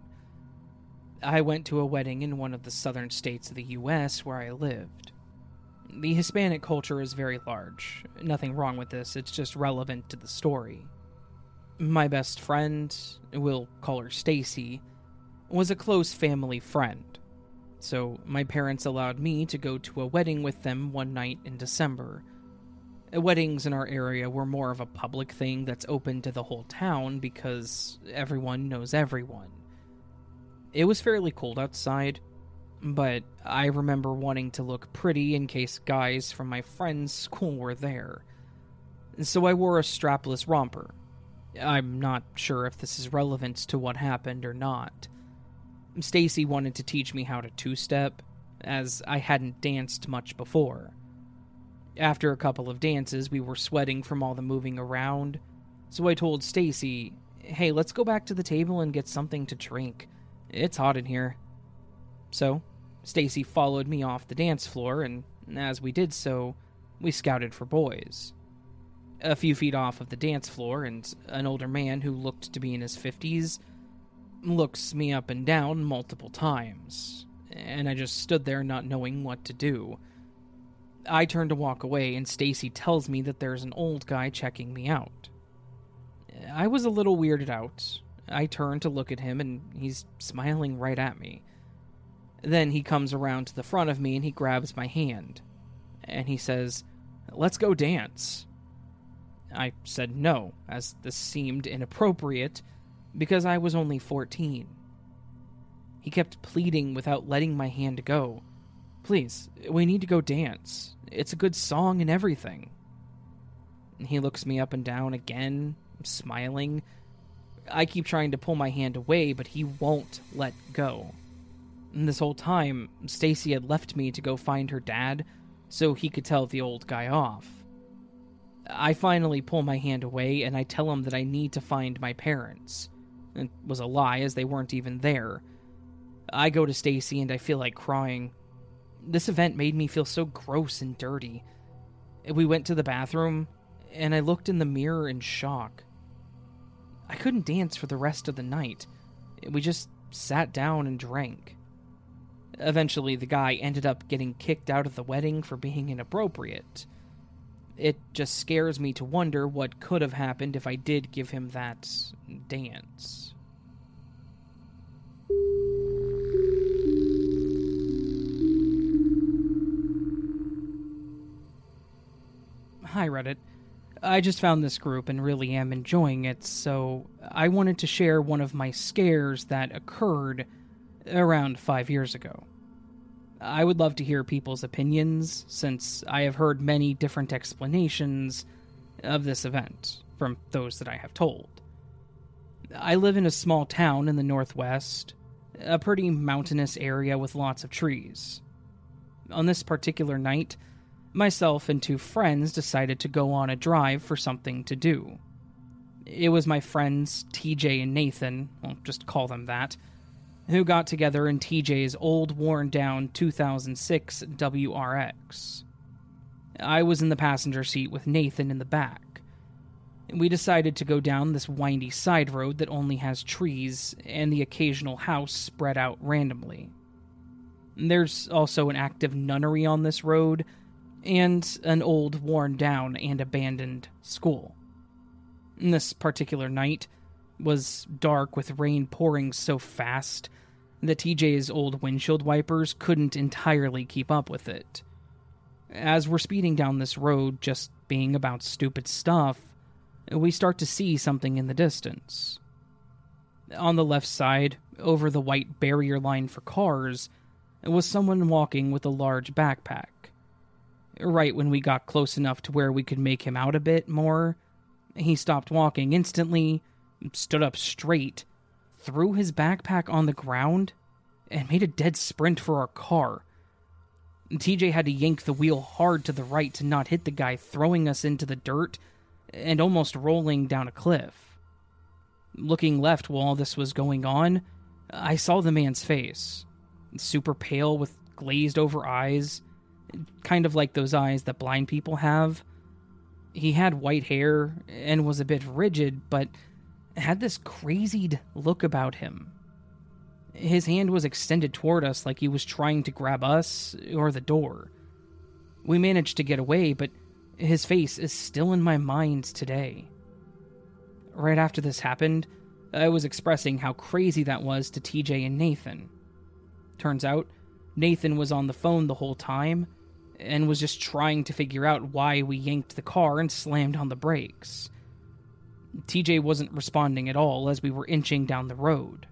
I went to a wedding in one of the southern states of the U S where I lived. The Hispanic culture is very large. Nothing wrong with this, it's just relevant to the story. My best friend, we'll call her Stacy, was a close family friend. So my parents allowed me to go to a wedding with them one night in December. Weddings in our area were more of a public thing that's open to the whole town because everyone knows everyone. It was fairly cold outside, but I remember wanting to look pretty in case guys from my friend's school were there. So I wore a strapless romper. I'm not sure if this is relevant to what happened or not. Stacy wanted to teach me how to two-step, as I hadn't danced much before. After a couple of dances, we were sweating from all the moving around, so I told Stacy, "Hey, let's go back to the table and get something to drink. It's hot in here." So, Stacy followed me off the dance floor, and as we did so, we scouted for boys. A few feet off of the dance floor, and an older man who looked to be in his fifties looks me up and down multiple times, and I just stood there not knowing what to do. I turn to walk away, and Stacy tells me that there's an old guy checking me out. I was a little weirded out. I turn to look at him, and he's smiling right at me. Then he comes around to the front of me, and he grabs my hand. And he says, "Let's go dance." I said no, as this seemed inappropriate, because I was only fourteen. He kept pleading without letting my hand go. "Please, we need to go dance. It's a good song and everything." And he looks me up and down again, smiling. I keep trying to pull my hand away, but he won't let go. And this whole time, Stacy had left me to go find her dad so he could tell the old guy off. I finally pull my hand away and I tell him that I need to find my parents. It was a lie, as they weren't even there. I go to Stacy and I feel like crying. This event made me feel so gross and dirty. We went to the bathroom and I looked in the mirror in shock. I couldn't dance for the rest of the night. We just sat down and drank. Eventually, the guy ended up getting kicked out of the wedding for being inappropriate. It just scares me to wonder what could have happened if I did give him that dance. Hi, Reddit. I just found this group and really am enjoying it, so I wanted to share one of my scares that occurred around five years ago. I would love to hear people's opinions, since I have heard many different explanations of this event from those that I have told. I live in a small town in the northwest, a pretty mountainous area with lots of trees. On this particular night, myself and two friends decided to go on a drive for something to do. It was my friends T J and Nathan, I'll just call them that, who got together in T J's old worn-down two thousand six W R X. I was in the passenger seat with Nathan in the back. We decided to go down this windy side road that only has trees and the occasional house spread out randomly. There's also an active nunnery on this road, and an old, worn-down, and abandoned school. This particular night was dark with rain pouring so fast that T J's old windshield wipers couldn't entirely keep up with it. As we're speeding down this road, just being about stupid stuff, we start to see something in the distance. On the left side, over the white barrier line for cars, was someone walking with a large backpack. Right when we got close enough to where we could make him out a bit more, he stopped walking instantly, stood up straight, threw his backpack on the ground, and made a dead sprint for our car. T J had to yank the wheel hard to the right to not hit the guy, throwing us into the dirt and almost rolling down a cliff. Looking left while all this was going on, I saw the man's face. Super pale with glazed over eyes, kind of like those eyes that blind people have. He had white hair and was a bit rigid, but had this crazied look about him. His hand was extended toward us like he was trying to grab us or the door. We managed to get away, but his face is still in my mind today. Right after this happened, I was expressing how crazy that was to T J and Nathan. Turns out, Nathan was on the phone the whole time, and was just trying to figure out why we yanked the car and slammed on the brakes. T J wasn't responding at all as we were inching down the road.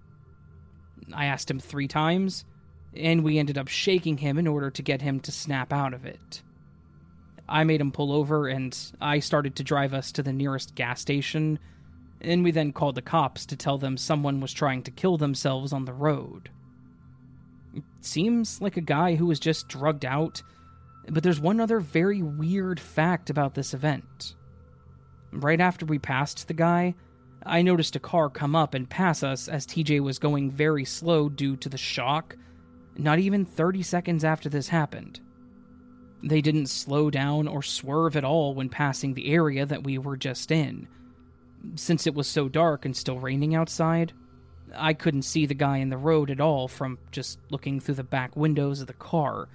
I asked him three times, and we ended up shaking him in order to get him to snap out of it. I made him pull over, and I started to drive us to the nearest gas station, and we then called the cops to tell them someone was trying to kill themselves on the road. It seems like a guy who was just drugged out, but there's one other very weird fact about this event. Right after we passed the guy, I noticed a car come up and pass us as T J was going very slow due to the shock, not even thirty seconds after this happened. They didn't slow down or swerve at all when passing the area that we were just in. Since it was so dark and still raining outside, I couldn't see the guy in the road at all from just looking through the back windows of the car.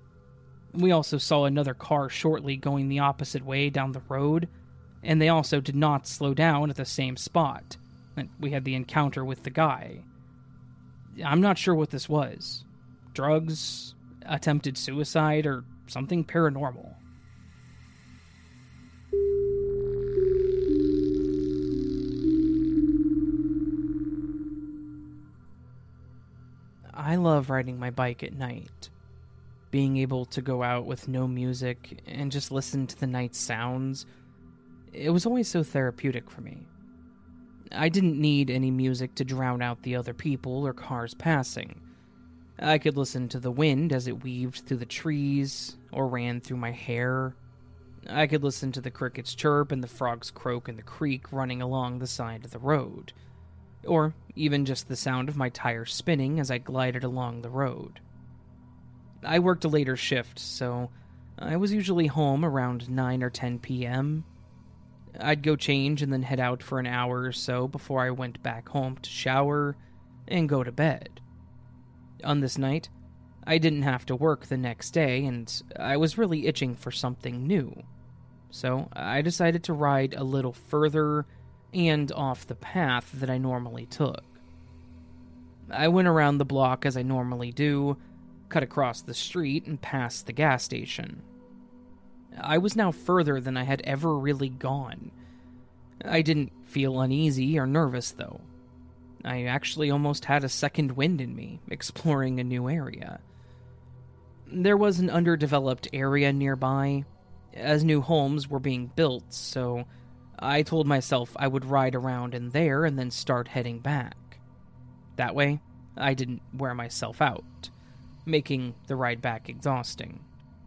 We also saw another car shortly going the opposite way down the road, and they also did not slow down at the same spot. We had the encounter with the guy. I'm not sure what this was. Drugs, attempted suicide, or something paranormal. I love riding my bike at night. Being able to go out with no music and just listen to the night sounds, it was always so therapeutic for me. I didn't need any music to drown out the other people or cars passing. I could listen to the wind as it weaved through the trees or ran through my hair. I could listen to the crickets chirp and the frogs croak in the creek running along the side of the road, or even just the sound of my tires spinning as I glided along the road. I worked a later shift, so I was usually home around nine or ten p.m. I'd go change and then head out for an hour or so before I went back home to shower and go to bed. On this night, I didn't have to work the next day, and I was really itching for something new. So I decided to ride a little further and off the path that I normally took. I went around the block as I normally do, cut across the street, and passed the gas station. I was now further than I had ever really gone. I didn't feel uneasy or nervous, though. I actually almost had a second wind in me, exploring a new area. There was an underdeveloped area nearby, as new homes were being built, so I told myself I would ride around in there and then start heading back. That way, I didn't wear myself out, making the ride back exhausting.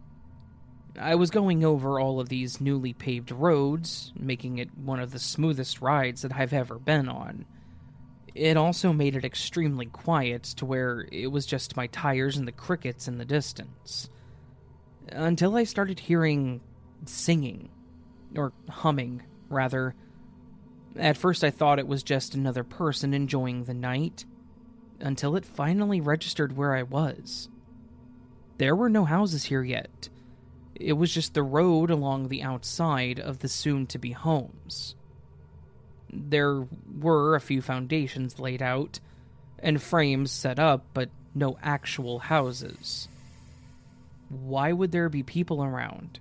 I was going over all of these newly paved roads, making it one of the smoothest rides that I've ever been on. It also made it extremely quiet to where it was just my tires and the crickets in the distance. Until I started hearing singing, or humming, rather. At first I thought it was just another person enjoying the night, until it finally registered where I was. There were no houses here yet. It was just the road along the outside of the soon-to-be homes. There were a few foundations laid out, and frames set up, but no actual houses. Why would there be people around?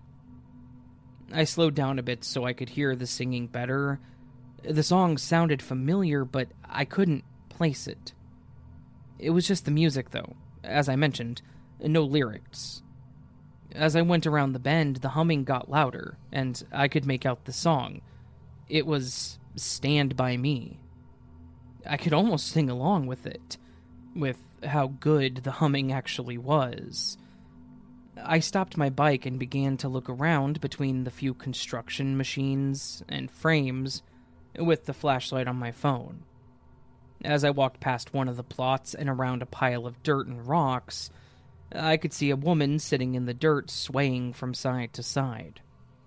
I slowed down a bit so I could hear the singing better. The song sounded familiar, but I couldn't place it. It was just the music, though, as I mentioned, no lyrics. As I went around the bend, the humming got louder, and I could make out the song. It was Stand By Me. I could almost sing along with it, with how good the humming actually was. I stopped my bike and began to look around between the few construction machines and frames with the flashlight on my phone. As I walked past one of the plots and around a pile of dirt and rocks, I could see a woman sitting in the dirt swaying from side to side.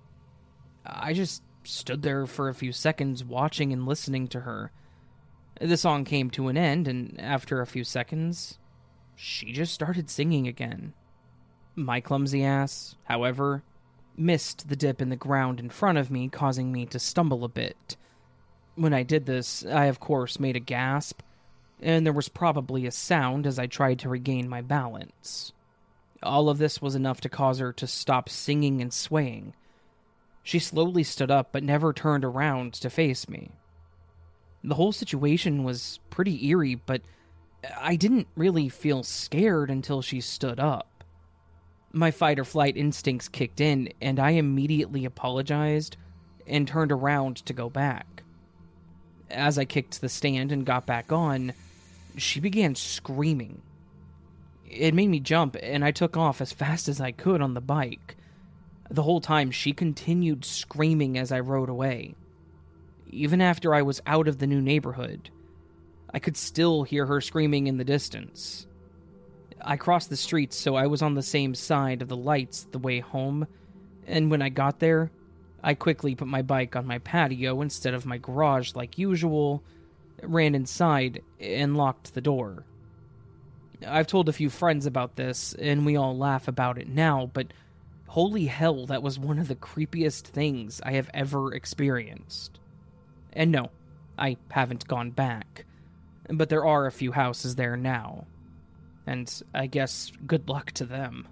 I just stood there for a few seconds watching and listening to her. The song came to an end, and after a few seconds, she just started singing again. My clumsy ass, however, missed the dip in the ground in front of me, causing me to stumble a bit. When I did this, I of course made a gasp, and there was probably a sound as I tried to regain my balance. All of this was enough to cause her to stop singing and swaying. She slowly stood up but never turned around to face me. The whole situation was pretty eerie, but I didn't really feel scared until she stood up. My fight-or-flight instincts kicked in, and I immediately apologized and turned around to go back. As I kicked the stand and got back on, she began screaming. It made me jump, and I took off as fast as I could on the bike. The whole time, she continued screaming as I rode away. Even after I was out of the new neighborhood, I could still hear her screaming in the distance. I crossed the street, so I was on the same side of the lights the way home, and when I got there, I quickly put my bike on my patio instead of my garage like usual, ran inside, and locked the door. I've told a few friends about this, and we all laugh about it now, but holy hell, that was one of the creepiest things I have ever experienced. And no, I haven't gone back, but there are a few houses there now. And I guess good luck to them.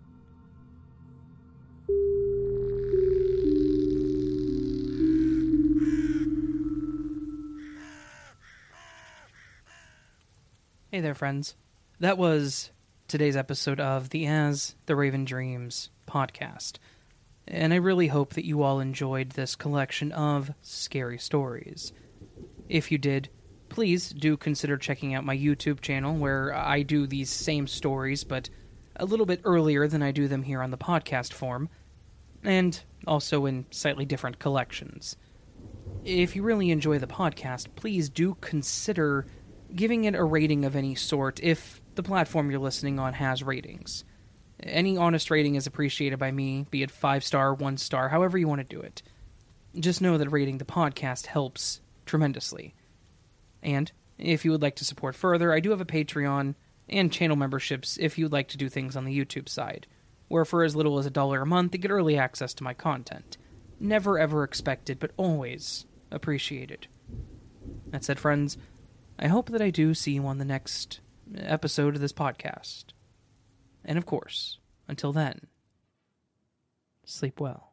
Hey there, friends. That was today's episode of the As the Raven Dreams podcast. And I really hope that you all enjoyed this collection of scary stories. if you did, please do consider checking out my YouTube channel where I do these same stories, but a little bit earlier than I do them here on the podcast form, and also in slightly different collections. If you really enjoy the podcast, please do consider giving it a rating of any sort if the platform you're listening on has ratings. Any honest rating is appreciated by me, be it five star, one star, however you want to do it. Just know that rating the podcast helps tremendously. And if you would like to support further, I do have a Patreon and channel memberships if you'd like to do things on the YouTube side, where for as little as a dollar a month, you get early access to my content. Never ever expected, but always appreciated. That said, friends, I hope that I do see you on the next episode of this podcast. And of course, until then, sleep well.